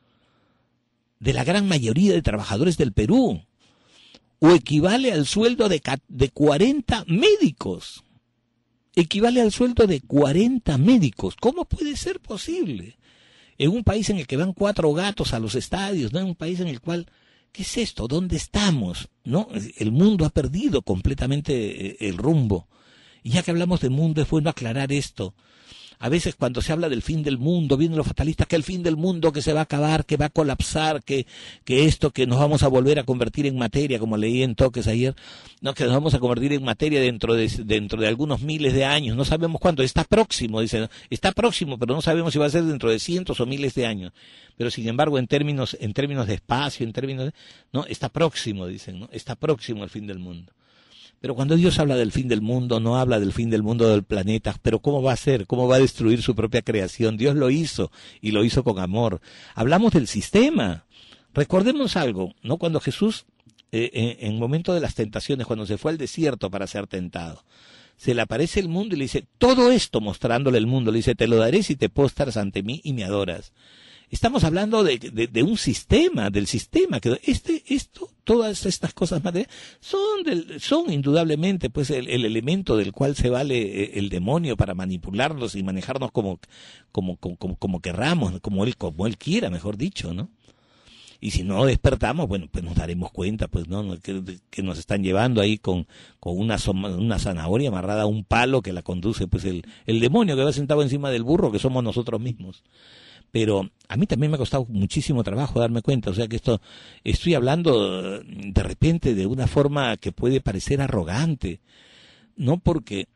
de la gran mayoría de trabajadores del Perú, o equivale al sueldo de, de cuarenta médicos, equivale al sueldo de cuarenta médicos. ¿Cómo puede ser posible? En un país en el que van cuatro gatos a los estadios, ¿no? En un país en el cual, ¿qué es esto? ¿Dónde estamos? ¿No? El mundo ha perdido completamente el rumbo. Y ya que hablamos del mundo, es bueno aclarar esto. A veces cuando se habla del fin del mundo, vienen los fatalistas, que el fin del mundo, que se va a acabar, que va a colapsar, que, que esto, que nos vamos a volver a convertir en materia, como leí en Toques ayer, no, que nos vamos a convertir en materia dentro de, dentro de algunos miles de años, no sabemos cuándo, está próximo, dicen, está próximo, pero no sabemos si va a ser dentro de cientos o miles de años. Pero sin embargo, en términos, en términos de espacio, en términos de, no, está próximo, dicen, ¿no? Está próximo el fin del mundo. Pero cuando Dios habla del fin del mundo, no habla del fin del mundo del planeta. Pero ¿cómo va a ser? ¿Cómo va a destruir su propia creación? Dios lo hizo, y lo hizo con amor. Hablamos del sistema. Recordemos algo, ¿no? Cuando Jesús, eh, en, en momento de las tentaciones, cuando se fue al desierto para ser tentado, se le aparece el mundo y le dice, todo esto mostrándole el mundo, le dice, te lo daré si te postras ante mí y me adoras. Estamos hablando de, de, de un sistema, del sistema, que este, esto, todas estas cosas materiales son, del, son indudablemente pues el, el elemento del cual se vale el demonio para manipularlos y manejarnos como, como, como, como, como querramos, como él, como él quiera, mejor dicho, ¿no? Y si no despertamos, bueno, pues nos daremos cuenta, pues, ¿no? Que, que nos están llevando ahí con, con una, una zanahoria amarrada a un palo que la conduce, pues, el, el demonio que va sentado encima del burro, que somos nosotros mismos. Pero a mí también me ha costado muchísimo trabajo darme cuenta, o sea que esto, estoy hablando de repente de una forma que puede parecer arrogante, no porque,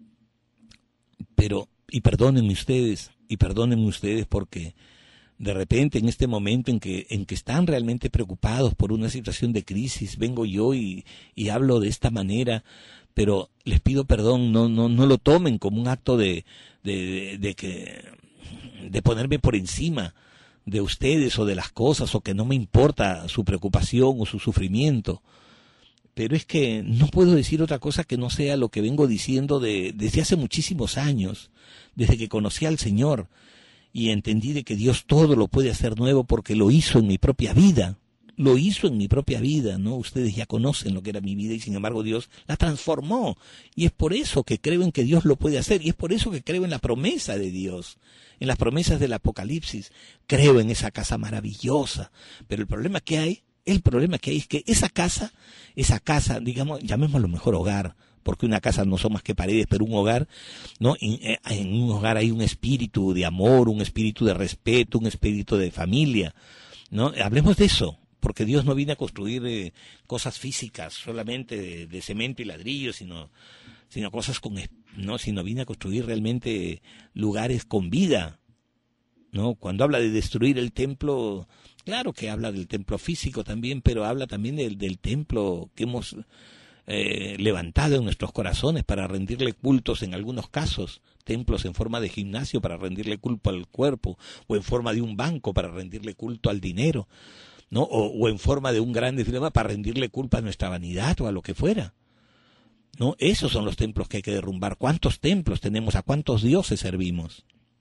pero, y perdónenme ustedes, y perdónenme ustedes porque de repente en este momento en que, en que están realmente preocupados por una situación de crisis, vengo yo y, y hablo de esta manera, pero les pido perdón, no, no, no lo tomen como un acto de, de, de, de que... de ponerme por encima de ustedes o de las cosas, o que no me importa su preocupación o su sufrimiento. Pero es que no puedo decir otra cosa que no sea lo que vengo diciendo de, desde hace muchísimos años, desde que conocí al Señor y entendí de que Dios todo lo puede hacer nuevo porque lo hizo en mi propia vida. lo hizo en mi propia vida, ¿no? Ustedes ya conocen lo que era mi vida y sin embargo Dios la transformó. Y es por eso que creo en que Dios lo puede hacer y es por eso que creo en la promesa de Dios, en las promesas del Apocalipsis. Creo en esa casa maravillosa. Pero el problema que hay, el problema que hay es que esa casa, esa casa, digamos, llamémoslo mejor hogar, porque una casa no son más que paredes, pero un hogar, ¿no? En, en un hogar hay un espíritu de amor, un espíritu de respeto, un espíritu de familia, ¿no? Hablemos de eso, porque Dios no viene a construir eh, cosas físicas solamente de, de cemento y ladrillo, sino, sino cosas con, no, sino viene a construir realmente lugares con vida, ¿no? Cuando habla de destruir el templo, claro que habla del templo físico también, pero habla también del, del templo que hemos Eh, levantado en nuestros corazones para rendirle cultos en algunos casos, templos en forma de gimnasio para rendirle culto al cuerpo, o en forma de un banco para rendirle culto al dinero, ¿no? O, o en forma de un gran dilema para rendirle culpa a nuestra vanidad o a lo que fuera, ¿no? Esos son los templos que hay que derrumbar. ¿Cuántos templos tenemos? ¿A cuántos dioses servimos?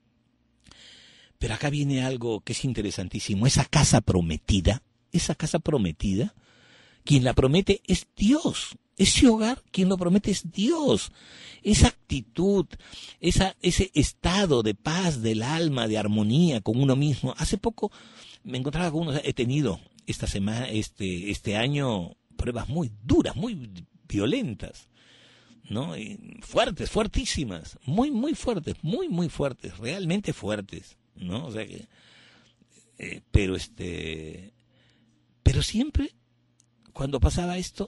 Pero acá viene algo que es interesantísimo. Esa casa prometida, esa casa prometida, quien la promete es Dios. Ese hogar, quien lo promete es Dios. Esa actitud, esa, ese estado de paz del alma, de armonía con uno mismo. Hace poco me encontraba con unos, he tenido esta semana, este, este año, pruebas muy duras, muy violentas, ¿no? Y fuertes, fuertísimas, muy, muy fuertes, muy, muy fuertes, realmente fuertes, ¿no? O sea que, eh, pero este, pero siempre, cuando pasaba esto,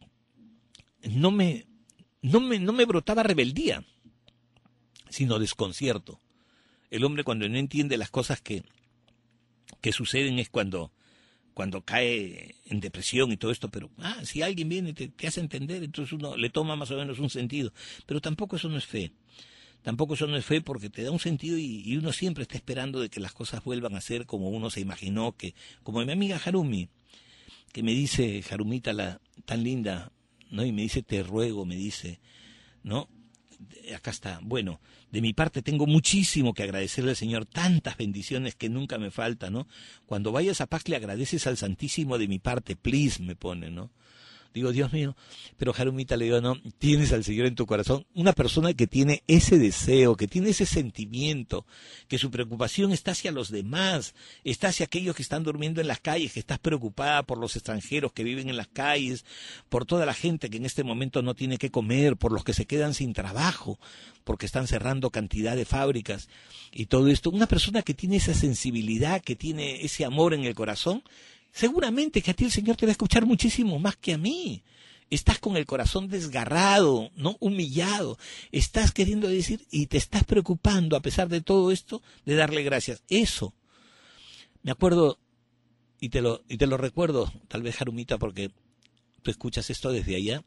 no me, no me, no me brotaba rebeldía, sino desconcierto. El hombre cuando no entiende las cosas que, que suceden es cuando, cuando cae en depresión y todo esto, pero ah, si alguien viene y te, te hace entender, entonces uno le toma más o menos un sentido. Pero tampoco eso no es fe. Tampoco eso no es fe porque te da un sentido y, y uno siempre está esperando de que las cosas vuelvan a ser como uno se imaginó, que como mi amiga Harumi, que me dice, Harumita, la tan linda, ¿no? Y me dice, te ruego, me dice, ¿no? Acá está. Bueno, de mi parte tengo muchísimo que agradecerle al Señor, tantas bendiciones que nunca me faltan, ¿no? Cuando vayas a Paz le agradeces al Santísimo de mi parte, please, me pone, ¿no? Digo, Dios mío, pero Harumita, le digo, no, tienes al Señor en tu corazón, una persona que tiene ese deseo, que tiene ese sentimiento, que su preocupación está hacia los demás, está hacia aquellos que están durmiendo en las calles, que estás preocupada por los extranjeros que viven en las calles, por toda la gente que en este momento no tiene que comer, por los que se quedan sin trabajo, porque están cerrando cantidad de fábricas y todo esto. Una persona que tiene esa sensibilidad, que tiene ese amor en el corazón, seguramente que a ti el Señor te va a escuchar muchísimo más que a mí. Estás con el corazón desgarrado, no humillado. Estás queriendo decir y te estás preocupando a pesar de todo esto de darle gracias. Eso. Me acuerdo y te lo y te lo recuerdo, tal vez Harumita, porque tú escuchas esto desde allá.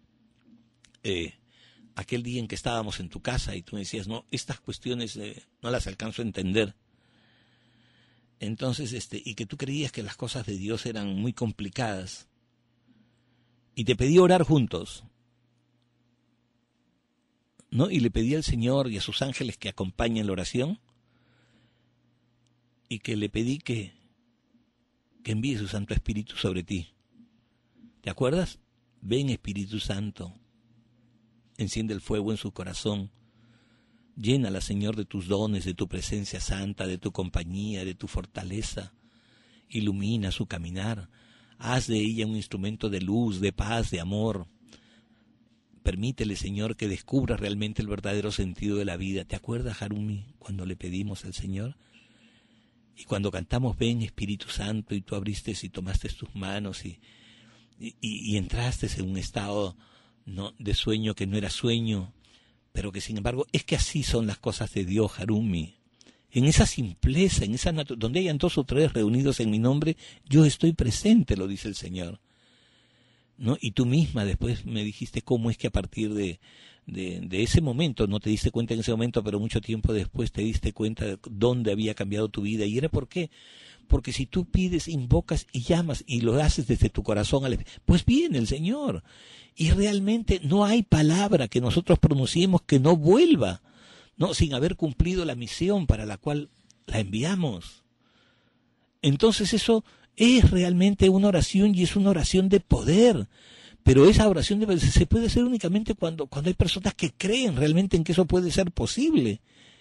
Eh, aquel día en que estábamos en tu casa y tú me decías, no, estas cuestiones eh, no las alcanzo a entender. Entonces, este, y que tú creías que las cosas de Dios eran muy complicadas, y te pedí orar juntos, ¿no? Y le pedí al Señor y a sus ángeles que acompañen la oración, y que le pedí que, que envíe su Santo Espíritu sobre ti. ¿Te acuerdas? Ven, Espíritu Santo, enciende el fuego en su corazón. Llénala, Señor, de tus dones, de tu presencia santa, de tu compañía, de tu fortaleza. Ilumina su caminar. Haz de ella un instrumento de luz, de paz, de amor. Permítele, Señor, que descubra realmente el verdadero sentido de la vida. ¿Te acuerdas, Harumi, cuando le pedimos al Señor? Y cuando cantamos, ven, Espíritu Santo, y tú abriste y tomaste tus manos y, y, y entraste en un estado, ¿no?, de sueño que no era sueño, pero que sin embargo es que así son las cosas de Dios, Harumi. En esa simpleza, en esa natu- donde hayan dos o tres reunidos en mi nombre, yo estoy presente, lo dice el Señor, ¿no? Y tú misma después me dijiste cómo es que a partir de, de, de ese momento, no te diste cuenta en ese momento, pero mucho tiempo después te diste cuenta de dónde había cambiado tu vida. ¿Y era por qué? Porque si tú pides, invocas y llamas y lo haces desde tu corazón, pues viene el Señor. Y realmente no hay palabra que nosotros pronunciemos que no vuelva, no, sin haber cumplido la misión para la cual la enviamos. Entonces eso, Es realmente una oración y es una oración de poder. Pero esa oración de, se puede hacer únicamente cuando, cuando hay personas que creen realmente en que eso puede ser posible.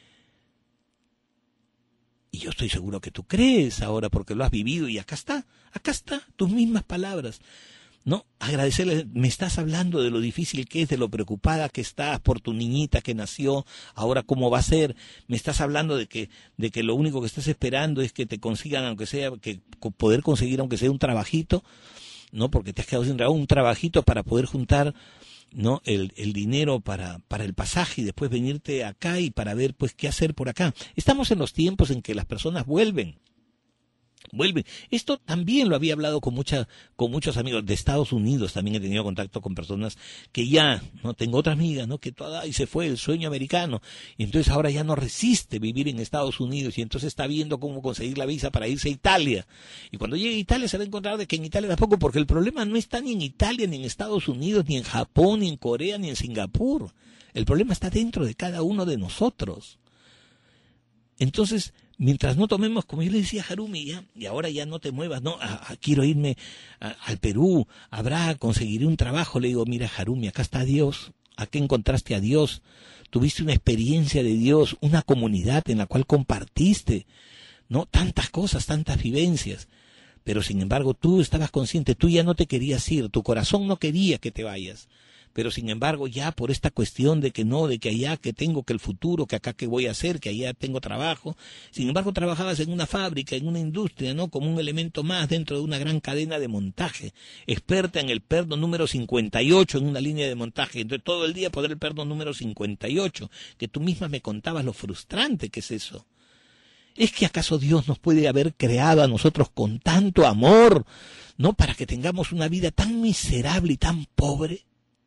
Y yo estoy seguro que tú crees ahora porque lo has vivido y acá está, acá está, tus mismas palabras. No, agradecerle, me estás hablando de lo difícil que es, de lo preocupada que estás por tu niñita que nació, ahora cómo va a ser, me estás hablando de que, de que lo único que estás esperando es que te consigan, aunque sea, que poder conseguir aunque sea un trabajito, no, porque te has quedado sin trabajo, un trabajito para poder juntar, no, el, el dinero para, para el pasaje y después venirte acá y para ver pues qué hacer por acá. Estamos en los tiempos en que las personas vuelven. Vuelven. Esto también lo había hablado con mucha, con muchos amigos de Estados Unidos. También he tenido contacto con personas que ya, no tengo otra amiga, no, que toda y se fue el sueño americano y entonces ahora ya no resiste vivir en Estados Unidos y entonces está viendo cómo conseguir la visa para irse a Italia. Y cuando llegue a Italia se va a encontrar de que en Italia tampoco, porque el problema no está ni en Italia, ni en Estados Unidos, ni en Japón, ni en Corea, ni en Singapur. El problema está dentro de cada uno de nosotros. Entonces, mientras no tomemos, como yo le decía a Harumi, ya, y ahora ya no te muevas, no, a, a, quiero irme a, al Perú, habrá, conseguiré un trabajo. Le digo, mira Harumi, acá está Dios, acá encontraste a Dios, tuviste una experiencia de Dios, una comunidad en la cual compartiste, no, tantas cosas, tantas vivencias, pero sin embargo tú estabas consciente, tú ya no te querías ir, tu corazón no quería que te vayas. Pero sin embargo ya por esta cuestión de que no, de que allá que tengo, que el futuro, que acá que voy a hacer, que allá tengo trabajo, sin embargo trabajabas en una fábrica, en una industria, ¿no? Como un elemento más dentro de una gran cadena de montaje, experta en el perno número cincuenta y ocho en una línea de montaje, entonces todo el día poder el perno número cincuenta y ocho, que tú misma me contabas lo frustrante que es eso. ¿Es que acaso Dios nos puede haber creado a nosotros con tanto amor, no? Para que tengamos una vida tan miserable y tan pobre.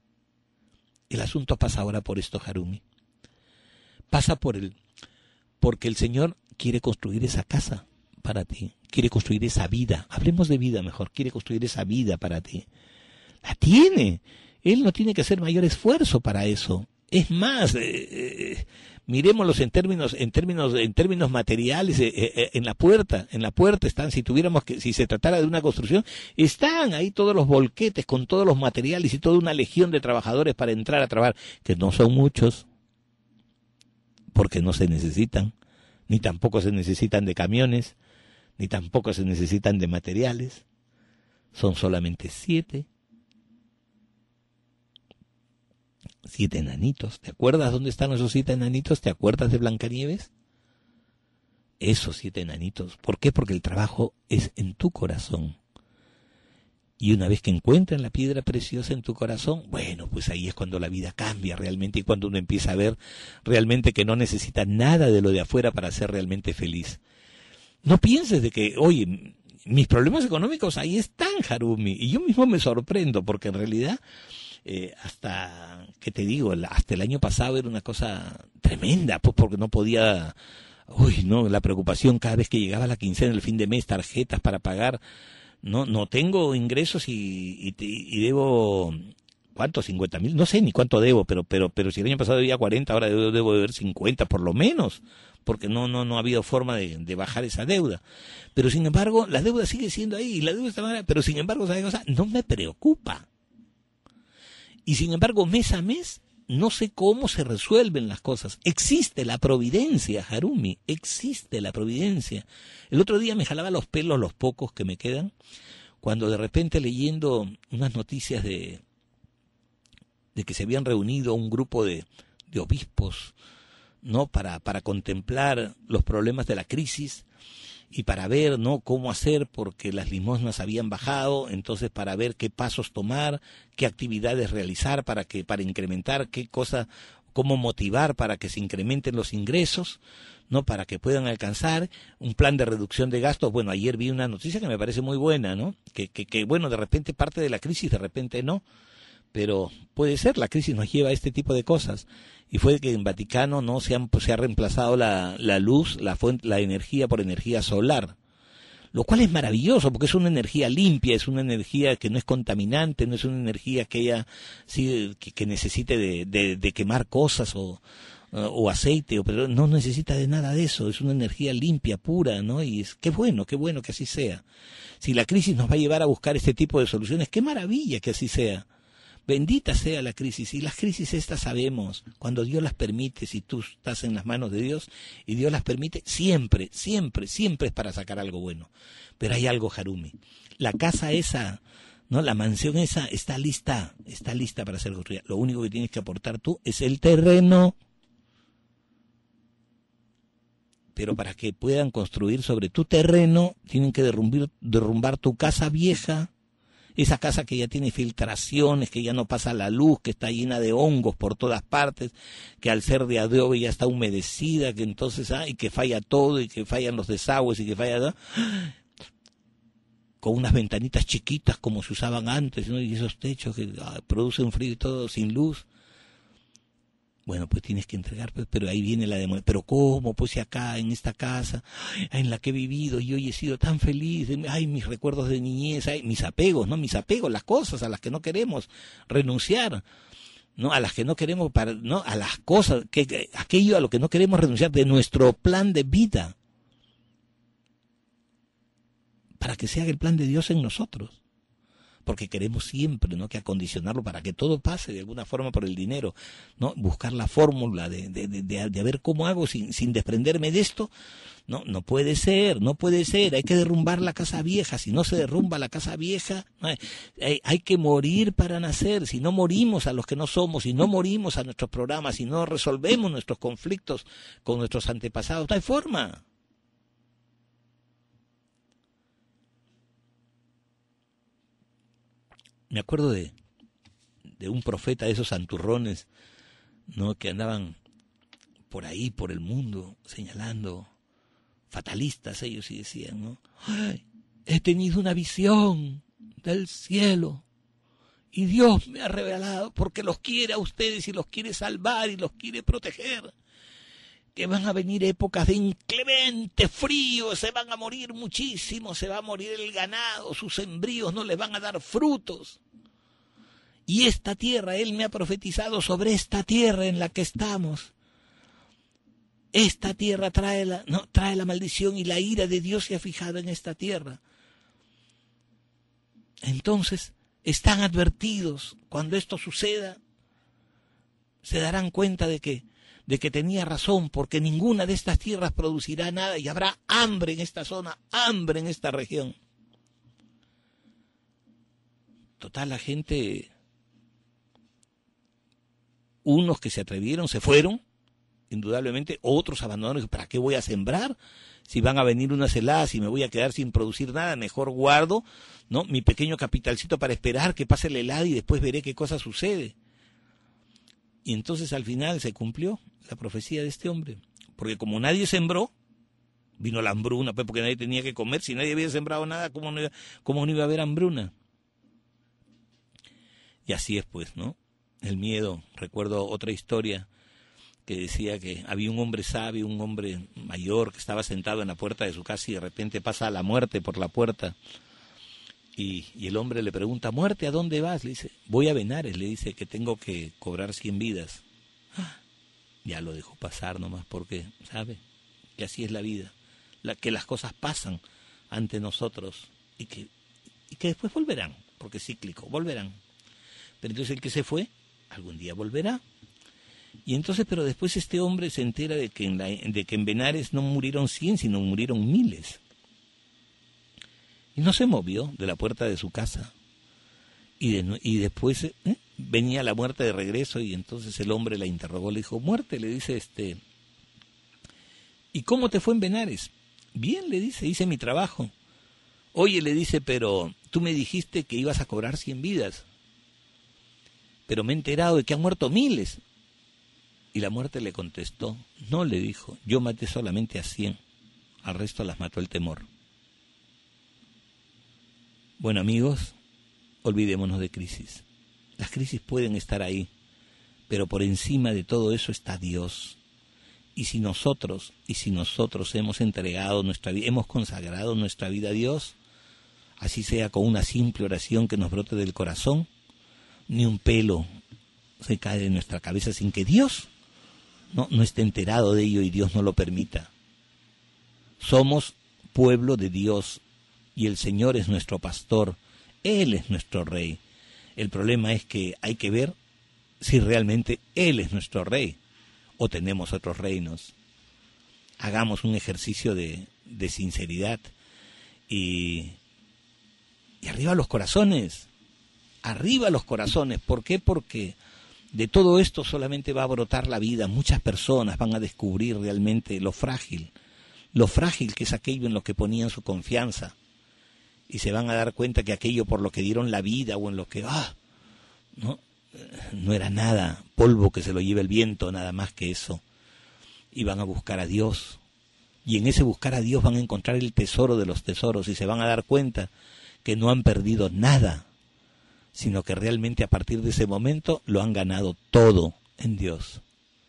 El asunto pasa ahora por esto, Harumi. Pasa por el, porque el Señor quiere construir esa casa para ti, quiere construir esa vida. Hablemos de vida mejor, quiere construir esa vida para ti. La tiene. Él no tiene que hacer mayor esfuerzo para eso. Es más, eh, eh, miremoslos en términos, en términos, en términos materiales, eh, eh, en la puerta, en la puerta están, si tuviéramos que, si se tratara de una construcción, están ahí todos los volquetes con todos los materiales y toda una legión de trabajadores para entrar a trabajar, que no son muchos, porque no se necesitan, ni tampoco se necesitan de camiones, ni tampoco se necesitan de materiales, son solamente siete. Siete enanitos. ¿Te acuerdas dónde están esos siete enanitos? ¿Te acuerdas de Blancanieves? Esos siete enanitos. ¿Por qué? Porque el trabajo es en tu corazón. Y una vez que encuentran la piedra preciosa en tu corazón, bueno, pues ahí es cuando la vida cambia realmente y cuando uno empieza a ver realmente que no necesita nada de lo de afuera para ser realmente feliz. No pienses de que, oye, mis problemas económicos ahí están, Harumi, y yo mismo me sorprendo porque en realidad... Eh, hasta, ¿qué te digo? Hasta el año pasado era una cosa tremenda, pues porque no podía, uy, no, la preocupación cada vez que llegaba la quincena, el fin de mes, tarjetas para pagar, no, no tengo ingresos y, y, y debo, ¿cuánto? cincuenta mil, no sé ni cuánto debo, pero, pero, pero si el año pasado debía cuarenta, ahora debo, debo deber cincuenta por lo menos, porque no, no, no ha habido forma de, de bajar esa deuda. Pero sin embargo, la deuda sigue siendo ahí, y la deuda está mal, pero sin embargo, ¿sabes qué cosa? No me preocupa. Y sin embargo, mes a mes, no sé cómo se resuelven las cosas. Existe la providencia, Harumi, existe la providencia. El otro día me jalaba los pelos los pocos que me quedan, cuando de repente leyendo unas noticias de, de que se habían reunido un grupo de, de obispos, ¿no? Para, para contemplar los problemas de la crisis, y para ver, ¿no?, cómo hacer, porque las limosnas habían bajado, entonces para ver qué pasos tomar, qué actividades realizar para que para incrementar, qué cosa, cómo motivar para que se incrementen los ingresos, ¿no?, para que puedan alcanzar un plan de reducción de gastos. Bueno, ayer vi una noticia que me parece muy buena, ¿no?, que, que, que bueno, de repente parte de la crisis, de repente no, pero puede ser, la crisis nos lleva a este tipo de cosas. Y fue que en Vaticano no se, han, pues, se ha reemplazado la, la luz, la fuente, la energía por energía solar, lo cual es maravilloso porque es una energía limpia, es una energía que no es contaminante, no es una energía que ella sí, que, que necesite de, de, de quemar cosas o, uh, o aceite, o petróleo, no necesita de nada de eso, es una energía limpia, pura, ¿no? Y es qué bueno, qué bueno que así sea. Si la crisis nos va a llevar a buscar este tipo de soluciones, qué maravilla que así sea. Bendita sea la crisis, y las crisis estas sabemos, cuando Dios las permite, si tú estás en las manos de Dios y Dios las permite, siempre, siempre, siempre es para sacar algo bueno. Pero hay algo, Harumi, la casa esa, ¿no? La mansión esa está lista, está lista para ser construida. Lo único que tienes que aportar tú es el terreno. Pero para que puedan construir sobre tu terreno, tienen que derrumbar, derrumbar tu casa vieja. Esa casa que ya tiene filtraciones, que ya no pasa la luz, que está llena de hongos por todas partes, que al ser de adobe ya está humedecida, que entonces, ah, y que falla todo, y que fallan los desagües, y que falla, ¿no? Con unas ventanitas chiquitas como se usaban antes, ¿no? Y esos techos que ah, producen frío y todo sin luz. Bueno, pues tienes que entregar, pues, pero ahí viene la demora. Pero ¿cómo? Pues si acá, en esta casa, en la que he vivido, y hoy he sido tan feliz, ay, mis recuerdos de niñez, ay, mis apegos, ¿no? Mis apegos, las cosas a las que no queremos renunciar, ¿no? A las que no queremos, para, ¿no? A las cosas, que, que aquello a lo que no queremos renunciar de nuestro plan de vida, para que se haga el plan de Dios en nosotros. Porque queremos siempre, ¿no?, que acondicionarlo para que todo pase de alguna forma por el dinero, ¿no? Buscar la fórmula de, de, de, de, de ver cómo hago sin, sin desprenderme de esto. No, no puede ser, no puede ser. Hay que derrumbar la casa vieja. Si no se derrumba la casa vieja, ¿no? hay, hay que morir para nacer. Si no morimos a los que no somos, si no morimos a nuestros programas, si no resolvemos nuestros conflictos con nuestros antepasados, no hay forma. Me acuerdo de, de un profeta de esos santurrones, ¿no?, que andaban por ahí, por el mundo, señalando, fatalistas ellos, y decían, ¿no? Ay, he tenido una visión del cielo y Dios me ha revelado, porque los quiere a ustedes y los quiere salvar y los quiere proteger, que van a venir épocas de inclemente frío, se van a morir muchísimo, se va a morir el ganado, sus embrios no les van a dar frutos. Y esta tierra, Él me ha profetizado sobre esta tierra en la que estamos. Esta tierra trae la, no, trae la maldición y la ira de Dios se ha fijado en esta tierra. Entonces, están advertidos, cuando esto suceda, se darán cuenta de que de que tenía razón, porque ninguna de estas tierras producirá nada y habrá hambre en esta zona, hambre en esta región. Total, la gente, unos que se atrevieron se fueron, indudablemente, otros abandonaron. ¿Para qué voy a sembrar? Si van a venir unas heladas y me voy a quedar sin producir nada, mejor guardo, ¿no?, mi pequeño capitalcito para esperar que pase la helada y después veré qué cosa sucede. Y entonces al final se cumplió la profecía de este hombre, porque como nadie sembró, vino la hambruna, pues, porque nadie tenía que comer. Si nadie había sembrado nada, ¿cómo no iba, cómo no iba a haber hambruna? Y así es, pues, ¿no? El miedo. Recuerdo otra historia que decía que había un hombre sabio, un hombre mayor, que estaba sentado en la puerta de su casa y de repente pasa la muerte por la puerta. Y, y el hombre le pregunta, muerte, ¿a dónde vas? Le dice, voy a Benares. Le dice que tengo que cobrar cien vidas. Ah, ya lo dejó pasar nomás, porque sabe que así es la vida, la, que las cosas pasan ante nosotros y que, y que después volverán, porque es cíclico, volverán. Pero entonces el que se fue, algún día volverá. Y entonces, pero después este hombre se entera de que en, la, de que en Benares no murieron cien, sino murieron miles. Y no se movió de la puerta de su casa. Y, de, y después ¿eh? venía la muerte de regreso, y entonces el hombre la interrogó, le dijo, muerte, le dice, este, ¿y cómo te fue en Benares? Bien, le dice, hice mi trabajo. Oye, le dice, pero tú me dijiste que ibas a cobrar cien vidas, pero me he enterado de que han muerto miles. Y la muerte le contestó, no, le dijo, yo maté solamente a cien, al resto las mató el temor. Bueno, amigos, olvidémonos de crisis. Las crisis pueden estar ahí, pero por encima de todo eso está Dios. Y si nosotros, y si nosotros hemos entregado nuestra vida, hemos consagrado nuestra vida a Dios, así sea con una simple oración que nos brote del corazón, ni un pelo se cae de nuestra cabeza sin que Dios no, no esté enterado de ello y Dios no lo permita. Somos pueblo de Dios y el Señor es nuestro pastor, Él es nuestro rey. El problema es que hay que ver si realmente Él es nuestro rey o tenemos otros reinos. Hagamos un ejercicio de, de sinceridad y, y arriba los corazones, arriba los corazones. ¿Por qué? Porque de todo esto solamente va a brotar la vida. Muchas personas van a descubrir realmente lo frágil, lo frágil que es aquello en lo que ponían su confianza y se van a dar cuenta que aquello por lo que dieron la vida o en lo que, ah, no, no era nada, polvo que se lo lleva el viento, nada más que eso. Y van a buscar a Dios, y en ese buscar a Dios van a encontrar el tesoro de los tesoros y se van a dar cuenta que no han perdido nada, sino que realmente a partir de ese momento lo han ganado todo en Dios.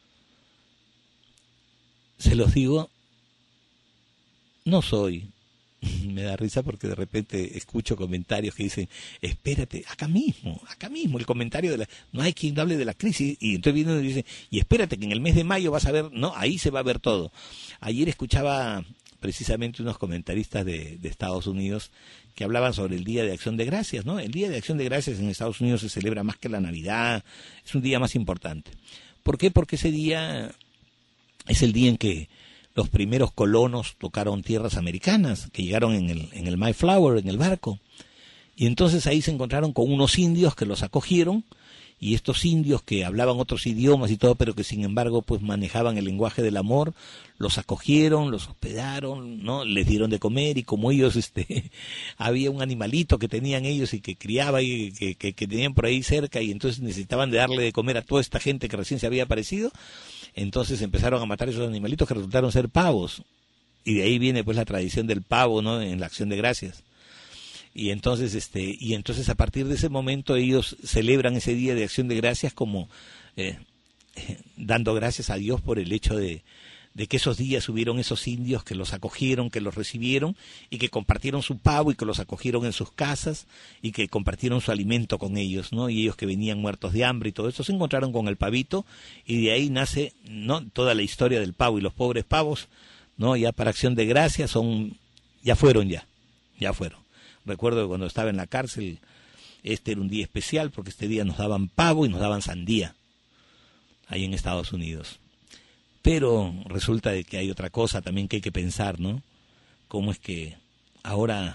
Se los digo, no soy, me da risa porque de repente escucho comentarios que dicen, espérate, acá mismo, acá mismo, el comentario de la, no hay quien hable de la crisis, y entonces viene y dice, y espérate que en el mes de mayo vas a ver, no, ahí se va a ver todo. Ayer escuchaba precisamente unos comentaristas de, de Estados Unidos que hablaban sobre el Día de Acción de Gracias, ¿no? El Día de Acción de Gracias en Estados Unidos se celebra más que la Navidad, es un día más importante. ¿Por qué? Porque ese día es el día en que los primeros colonos tocaron tierras americanas, que llegaron en el, en el Mayflower, en el barco. Y entonces ahí se encontraron con unos indios que los acogieron, y estos indios que hablaban otros idiomas y todo, pero que sin embargo pues manejaban el lenguaje del amor, los acogieron, los hospedaron, ¿no? Les dieron de comer, y como ellos, este, había un animalito que tenían ellos y que criaba y que, que, que tenían por ahí cerca, y entonces necesitaban de darle de comer a toda esta gente que recién se había aparecido. Entonces empezaron a matar esos animalitos que resultaron ser pavos, y de ahí viene pues la tradición del pavo, ¿no? En la Acción de Gracias. Y entonces este y entonces a partir de ese momento ellos celebran ese Día de Acción de Gracias como eh, eh, dando gracias a Dios por el hecho de, de que esos días hubieron esos indios que los acogieron, que los recibieron y que compartieron su pavo y que los acogieron en sus casas y que compartieron su alimento con ellos, ¿no? Y ellos que venían muertos de hambre y todo eso se encontraron con el pavito, y de ahí nace, ¿no?, toda la historia del pavo. Y los pobres pavos, ¿no?, ya para Acción de Gracias son, ya fueron ya, ya fueron. Recuerdo que cuando estaba en la cárcel, este era un día especial porque este día nos daban pavo y nos daban sandía, ahí en Estados Unidos. Pero resulta de que hay otra cosa también que hay que pensar, ¿no? Cómo es que ahora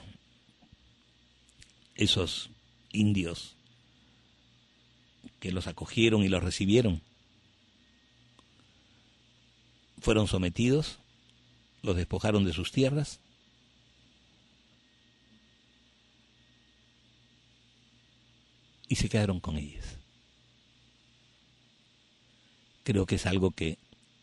esos indios que los acogieron y los recibieron fueron sometidos, los despojaron de sus tierras, y se quedaron con ellas. Creo que es algo que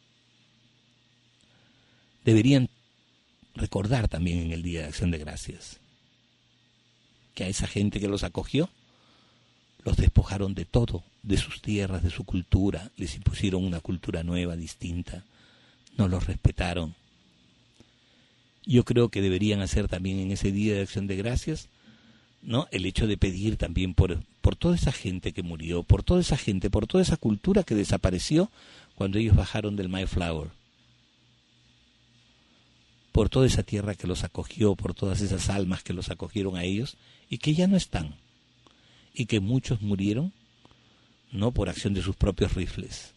deberían recordar también en el Día de Acción de Gracias, que a esa gente que los acogió los despojaron de todo, de sus tierras, de su cultura, les impusieron una cultura nueva, distinta, no los respetaron. Yo creo que deberían hacer también en ese Día de Acción de Gracias, ¿no?, el hecho de pedir también por, por toda esa gente que murió, por toda esa gente, por toda esa cultura que desapareció cuando ellos bajaron del Mayflower, por toda esa tierra que los acogió, por todas esas almas que los acogieron a ellos y que ya no están, y que muchos murieron, no por acción de sus propios rifles.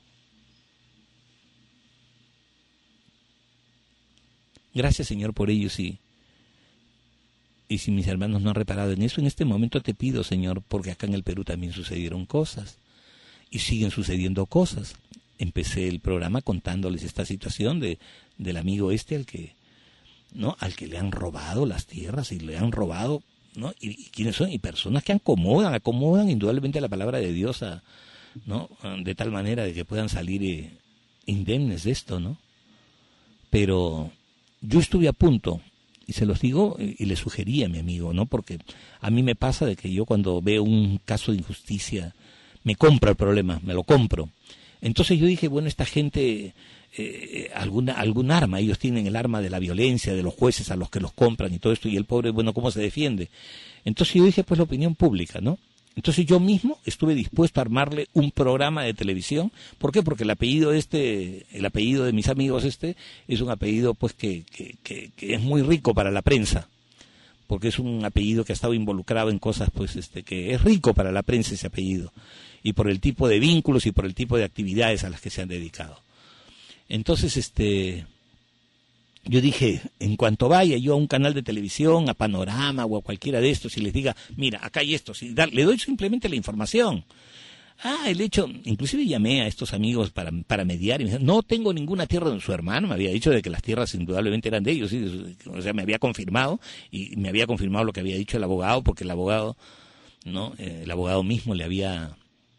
Gracias, Señor, por ellos, y Y si mis hermanos no han reparado en eso, en este momento te pido, Señor, porque acá en el Perú también sucedieron cosas, y siguen sucediendo cosas. Empecé el programa contándoles esta situación de del amigo este al que, ¿no?, al que le han robado las tierras y le han robado, ¿no? Y, y quiénes son, y personas que acomodan, acomodan indudablemente la palabra de Dios, a, ¿no?, de tal manera de que puedan salir eh, indemnes de esto, ¿no? Pero yo estuve a punto, y se los digo y le sugerí a mi amigo, ¿no? Porque a mí me pasa de que yo cuando veo un caso de injusticia me compro el problema, me lo compro. Entonces yo dije, bueno, esta gente, eh, alguna algún arma, ellos tienen el arma de la violencia, de los jueces a los que los compran y todo esto, y el pobre, bueno, ¿cómo se defiende? Entonces yo dije, pues la opinión pública, ¿no? Entonces yo mismo estuve dispuesto a armarle un programa de televisión. ¿Por qué? Porque el apellido este, el apellido de mis amigos este, es un apellido pues que, que, que, que es muy rico para la prensa. Porque es un apellido que ha estado involucrado en cosas pues este que es rico para la prensa ese apellido. Y por el tipo de vínculos y por el tipo de actividades a las que se han dedicado. Entonces este... yo dije, en cuanto vaya yo a un canal de televisión, a Panorama o a cualquiera de estos y les diga, mira, acá hay esto, si da, le doy simplemente la información. Ah, el hecho, inclusive llamé a estos amigos para, para mediar y me dijeron, no tengo ninguna tierra de su hermano, me había dicho de que las tierras indudablemente eran de ellos, ¿sí? O sea, me había confirmado y me había confirmado lo que había dicho el abogado, porque el abogado, ¿no? Eh, el abogado mismo le había,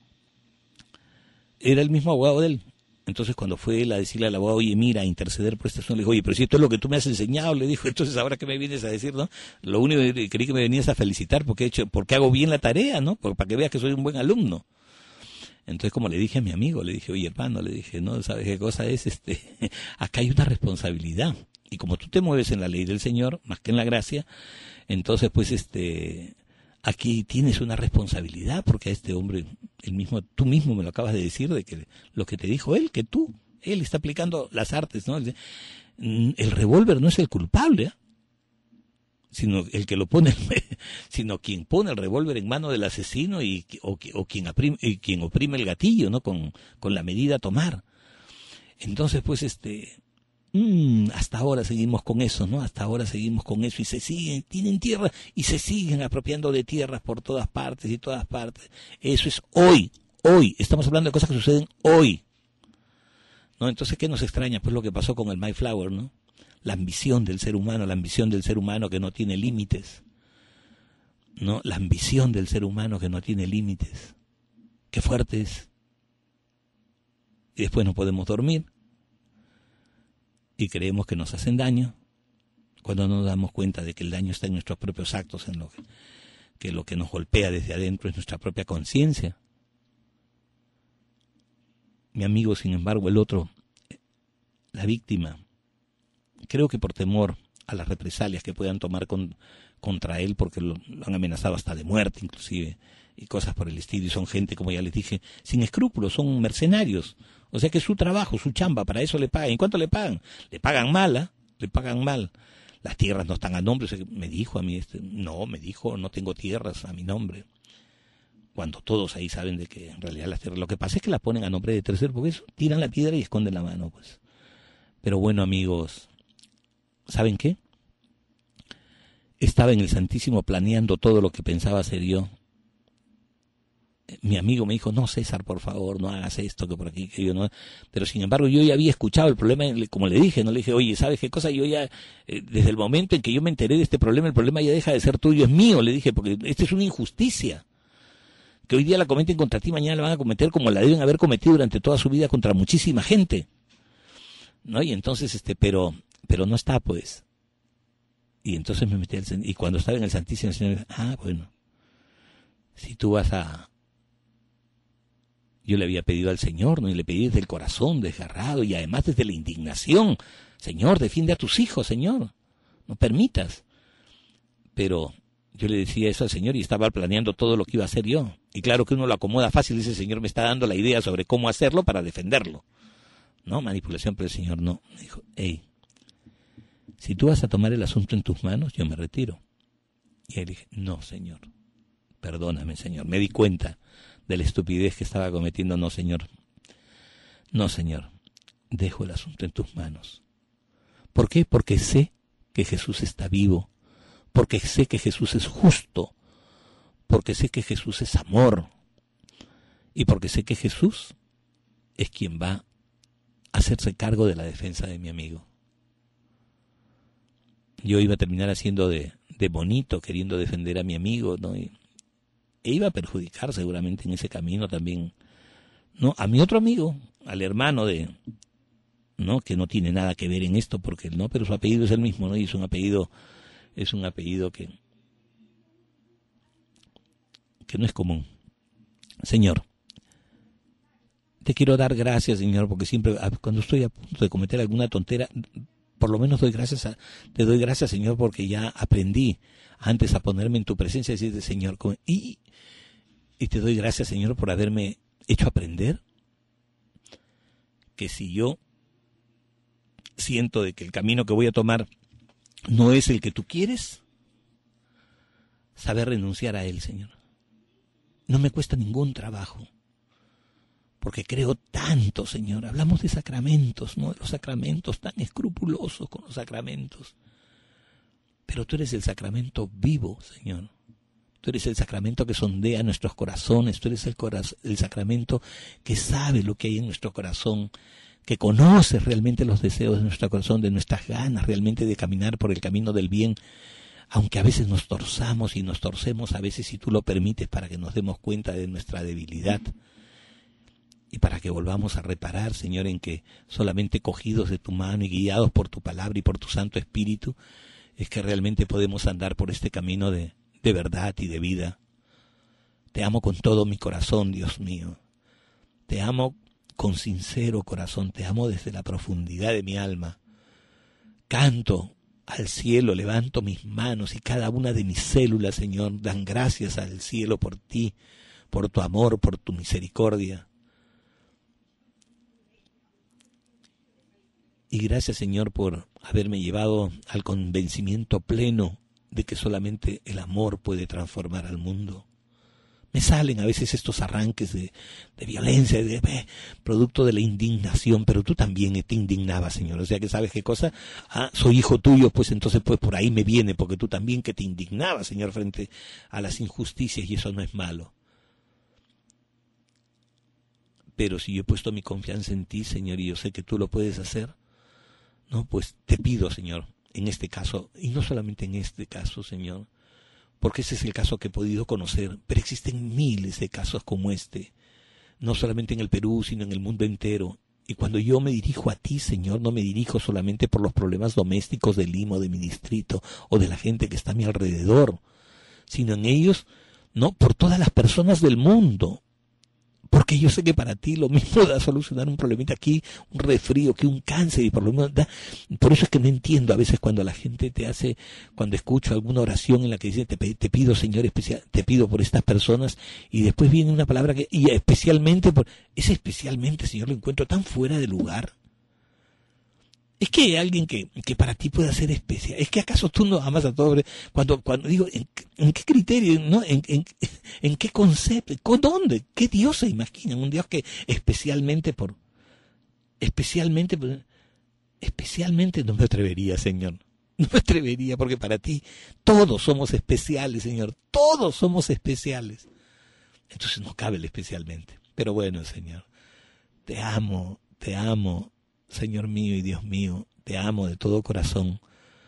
era el mismo abogado de él. Entonces cuando fue él a decirle al abogado, oye, mira, a interceder por esta asunto, le dijo, oye, pero si esto es lo que tú me has enseñado, le dijo, entonces ahora que me vienes a decir, ¿no? Lo único que creí que me venías a felicitar porque he hecho, porque hago bien la tarea, ¿no? Porque, para que veas que soy un buen alumno. Entonces como le dije a mi amigo, le dije, oye, hermano, le dije, no, ¿sabes qué cosa es? este Acá hay una responsabilidad. Y como tú te mueves en la ley del Señor, más que en la gracia, entonces pues este... aquí tienes una responsabilidad, porque a este hombre, el mismo, tú mismo me lo acabas de decir, de que lo que te dijo él, que tú, él está aplicando las artes, ¿no? El revólver no es el culpable, ¿eh? Sino el que lo pone, sino quien pone el revólver en mano del asesino y o, o quien oprime, y quien oprime el gatillo, ¿no? Con, con la medida a tomar. Entonces, pues, este... Mm, hasta ahora seguimos con eso, ¿no? Hasta ahora seguimos con eso y se siguen, tienen tierra y se siguen apropiando de tierras por todas partes y todas partes. Eso es hoy, hoy. Estamos hablando de cosas que suceden hoy, ¿no? Entonces, ¿qué nos extraña? Pues lo que pasó con el Mayflower, ¿no? La ambición del ser humano, la ambición del ser humano que no tiene límites, ¿no? La ambición del ser humano que no tiene límites. Qué fuerte es. Y después no podemos dormir. Y creemos que nos hacen daño cuando no nos damos cuenta de que el daño está en nuestros propios actos, en lo que, que lo que nos golpea desde adentro es nuestra propia conciencia. Mi amigo, sin embargo, el otro, la víctima, creo que por temor a las represalias que puedan tomar con, contra él, porque lo, lo han amenazado hasta de muerte inclusive, y cosas por el estilo, y son gente, como ya les dije, sin escrúpulos, son mercenarios. O sea que es su trabajo, su chamba, para eso le pagan. ¿Y cuánto le pagan? Le pagan mal, ¿eh? Le pagan mal. Las tierras no están a nombre. O sea, me dijo a mí, este, no, me dijo, no tengo tierras a mi nombre. Cuando todos ahí saben de que en realidad las tierras, lo que pasa es que las ponen a nombre de terceros, porque eso, tiran la piedra y esconden la mano, pues. Pero bueno, amigos, ¿saben qué? Estaba en el Santísimo planeando todo lo que pensaba hacer yo. Mi amigo me dijo, no, César, por favor, no hagas esto, que por aquí, que yo no... Pero sin embargo yo ya había escuchado el problema, como le dije, no le dije, oye, ¿sabes qué cosa? Yo ya, eh, desde el momento en que yo me enteré de este problema, el problema ya deja de ser tuyo, es mío, le dije, porque esta es una injusticia. Que hoy día la cometen contra ti, mañana la van a cometer como la deben haber cometido durante toda su vida contra muchísima gente. ¿No? Y entonces, este, pero, pero no está, pues. Y entonces me metí al, y cuando estaba en el Santísimo, el Señor me dijo, ah, bueno, si tú vas a... Yo le había pedido al Señor, ¿no? Y le pedí desde el corazón, desgarrado, y además desde la indignación. Señor, defiende a tus hijos, Señor. No permitas. Pero yo le decía eso al Señor y estaba planeando todo lo que iba a hacer yo. Y claro que uno lo acomoda fácil, dice, el Señor me está dando la idea sobre cómo hacerlo para defenderlo. ¿No? Manipulación, pero el Señor no. Me dijo, hey, si tú vas a tomar el asunto en tus manos, yo me retiro. Y él dije, no, Señor. Perdóname, Señor. Me di cuenta de la estupidez que estaba cometiendo. No, Señor. No, Señor. Dejo el asunto en tus manos. ¿Por qué? Porque sé que Jesús está vivo. Porque sé que Jesús es justo. Porque sé que Jesús es amor. Y porque sé que Jesús es quien va a hacerse cargo de la defensa de mi amigo. Yo iba a terminar haciendo de, de bonito, queriendo defender a mi amigo, ¿no? Y, e iba a perjudicar seguramente en ese camino también, ¿no? A mi otro amigo, al hermano de, ¿no? Que no tiene nada que ver en esto, porque no, pero su apellido es el mismo, ¿no? Y es un apellido, es un apellido que, que no es común. Señor, te quiero dar gracias, Señor, porque siempre, cuando estoy a punto de cometer alguna tontera, por lo menos doy gracias a, te doy gracias, Señor, porque ya aprendí antes a ponerme en tu presencia y decirte, Señor, y Y te doy gracias, Señor, por haberme hecho aprender que si yo siento de que el camino que voy a tomar no es el que tú quieres, saber renunciar a él, Señor. No me cuesta ningún trabajo, porque creo tanto, Señor. Hablamos de sacramentos, ¿no? De los sacramentos, tan escrupulosos con los sacramentos. Pero tú eres el sacramento vivo, Señor. Tú eres el sacramento que sondea nuestros corazones. Tú eres el, coraz- el sacramento que sabe lo que hay en nuestro corazón, que conoce realmente los deseos de nuestro corazón, de nuestras ganas realmente de caminar por el camino del bien, aunque a veces nos torzamos y nos torcemos a veces, si tú lo permites, para que nos demos cuenta de nuestra debilidad y para que volvamos a reparar, Señor, en que solamente cogidos de tu mano y guiados por tu palabra y por tu Santo Espíritu es que realmente podemos andar por este camino de, de verdad y de vida. Te amo con todo mi corazón, Dios mío. Te amo con sincero corazón, te amo desde la profundidad de mi alma. Canto al cielo, levanto mis manos y cada una de mis células, Señor, dan gracias al cielo por ti, por tu amor, por tu misericordia. Y gracias, Señor, por haberme llevado al convencimiento pleno de que solamente el amor puede transformar al mundo. Me salen a veces estos arranques de, de violencia, de, de, producto de la indignación, pero tú también te indignabas, Señor. O sea que, ¿sabes qué cosa? Ah, soy hijo tuyo, pues entonces pues por ahí me viene, porque tú también que te indignabas, Señor, frente a las injusticias, y eso no es malo. Pero si yo he puesto mi confianza en ti, Señor, y yo sé que tú lo puedes hacer, no, pues te pido, Señor, en este caso, y no solamente en este caso, Señor, porque ese es el caso que he podido conocer, pero existen miles de casos como este, no solamente en el Perú, sino en el mundo entero. Y cuando yo me dirijo a ti, Señor, no me dirijo solamente por los problemas domésticos de Lima, o de mi distrito, o de la gente que está a mi alrededor, sino en ellos, no, por todas las personas del mundo. Porque yo sé que para ti lo mismo da solucionar un problemita aquí, un resfrío, que un cáncer, y por lo menos da. Por eso es que no entiendo a veces cuando la gente te hace, cuando escucho alguna oración en la que dice, te, te pido, Señor, especial, te pido por estas personas, y después viene una palabra que, y especialmente por, ese especialmente, Señor, lo encuentro tan fuera de lugar. Es que hay alguien que, que para ti pueda ser especial. Es que acaso tú no amas a todos. Cuando, cuando digo, ¿en, en qué criterio? ¿No? ¿En, en, en qué concepto? ¿Con dónde? ¿Qué Dios se imagina? Un Dios que especialmente por, especialmente, por, especialmente no me atrevería, Señor. No me atrevería, porque para ti todos somos especiales, Señor. Todos somos especiales. Entonces no cabe el especialmente. Pero bueno, Señor, te amo, te amo. Señor mío y Dios mío, te amo de todo corazón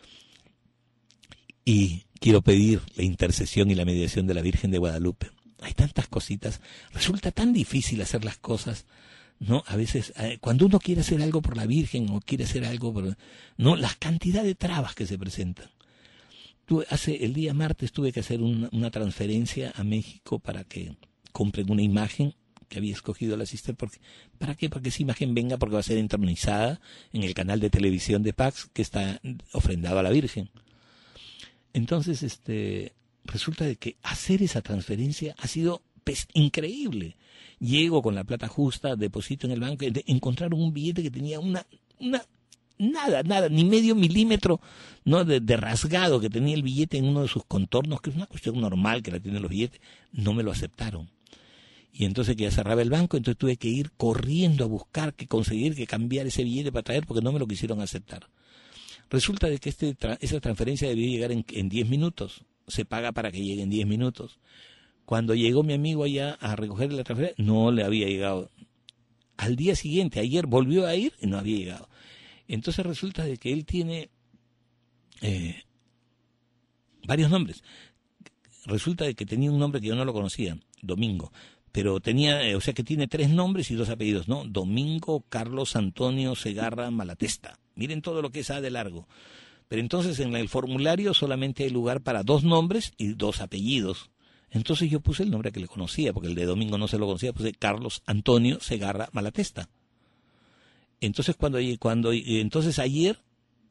y quiero pedir la intercesión y la mediación de la Virgen de Guadalupe. Hay tantas cositas, resulta tan difícil hacer las cosas, ¿no? A veces, eh, cuando uno quiere hacer algo por la Virgen o quiere hacer algo por, ¿no? La cantidad de trabas que se presentan. Tuve, hace el día martes tuve que hacer una, una transferencia a México para que compren una imagen que había escogido la Sister. Porque, ¿para qué? Para que esa imagen venga, porque va a ser entronizada en el canal de televisión de Pax, que está ofrendado a la Virgen. Entonces, este, resulta de que hacer esa transferencia ha sido pues, increíble. Llego con la plata justa, deposito en el banco, y encontraron un billete que tenía una, una, nada, nada, ni medio milímetro, ¿no? de, de rasgado que tenía el billete en uno de sus contornos, que es una cuestión normal que la tienen los billetes. No me lo aceptaron. Y entonces que ya cerraba el banco, entonces tuve que ir corriendo a buscar, que conseguir que cambiar ese billete para traer, porque no me lo quisieron aceptar. Resulta de que este, esa transferencia debía llegar en, en diez minutos. Se paga para que llegue en diez minutos. Cuando llegó mi amigo allá a recoger la transferencia, no le había llegado. Al día siguiente, ayer volvió a ir y no había llegado. Entonces resulta de que él tiene eh, varios nombres. Resulta de que tenía un nombre que yo no lo conocía, Domingo. Pero tenía, o sea que tiene tres nombres y dos apellidos, ¿no? Domingo Carlos Antonio Segarra Malatesta. Miren todo lo que es A de largo. Pero entonces en el formulario solamente hay lugar para dos nombres y dos apellidos. Entonces yo puse el nombre que le conocía, porque el de Domingo no se lo conocía, puse Carlos Antonio Segarra Malatesta. Entonces cuando, cuando entonces ayer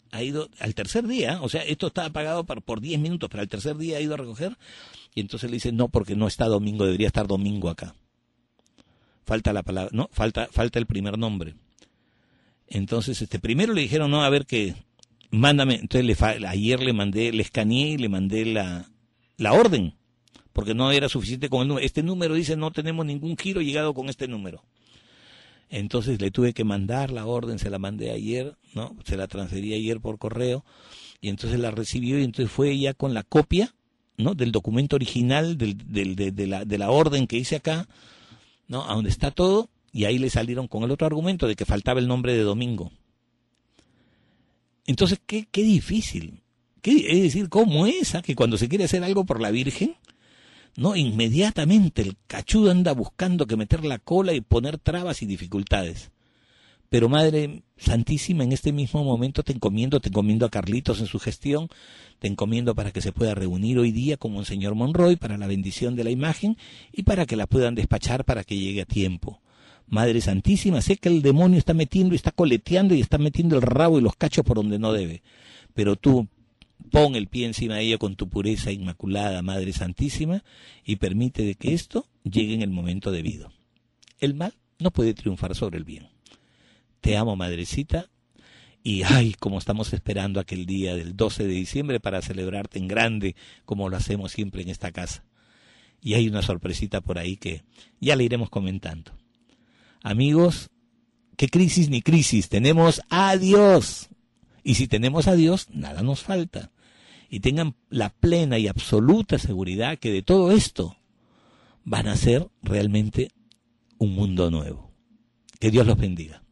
ha ido al tercer día, o sea, esto estaba pagado por, por diez minutos, pero al tercer día ha ido a recoger, y entonces le dice, no, porque no está Domingo, debería estar Domingo acá. Falta la palabra, no, falta, falta el primer nombre. Entonces, este, primero le dijeron, no, a ver que, mándame, entonces le, ayer le mandé, le escaneé y le mandé la, la orden, porque no era suficiente con el número. Este número dice, no tenemos ningún giro llegado con este número. Entonces le tuve que mandar la orden, se la mandé ayer, ¿no? Se la transferí ayer por correo, y entonces la recibió, y entonces fue ella con la copia, ¿no? Del documento original, del, del, de, de, la, de la orden que hice acá, ¿no? A donde está todo, y ahí le salieron con el otro argumento de que faltaba el nombre de Domingo. Entonces, qué, qué difícil. ¿Qué, es decir, ¿cómo es ah, que cuando se quiere hacer algo por la Virgen, no, inmediatamente el cachudo anda buscando que meter la cola y poner trabas y dificultades? Pero Madre Santísima, en este mismo momento te encomiendo, te encomiendo a Carlitos en su gestión, te encomiendo para que se pueda reunir hoy día con Monseñor Monroy para la bendición de la imagen y para que la puedan despachar para que llegue a tiempo. Madre Santísima, sé que el demonio está metiendo y está coleteando y está metiendo el rabo y los cachos por donde no debe, pero tú pon el pie encima de ella con tu pureza inmaculada, Madre Santísima, y permite de que esto llegue en el momento debido. El mal no puede triunfar sobre el bien. Te amo, Madrecita, y ay, como estamos esperando aquel día del doce de diciembre para celebrarte en grande, como lo hacemos siempre en esta casa. Y hay una sorpresita por ahí que ya le iremos comentando. Amigos, qué crisis ni crisis, tenemos a Dios. Y si tenemos a Dios, nada nos falta. Y tengan la plena y absoluta seguridad que de todo esto van a ser realmente un mundo nuevo. Que Dios los bendiga.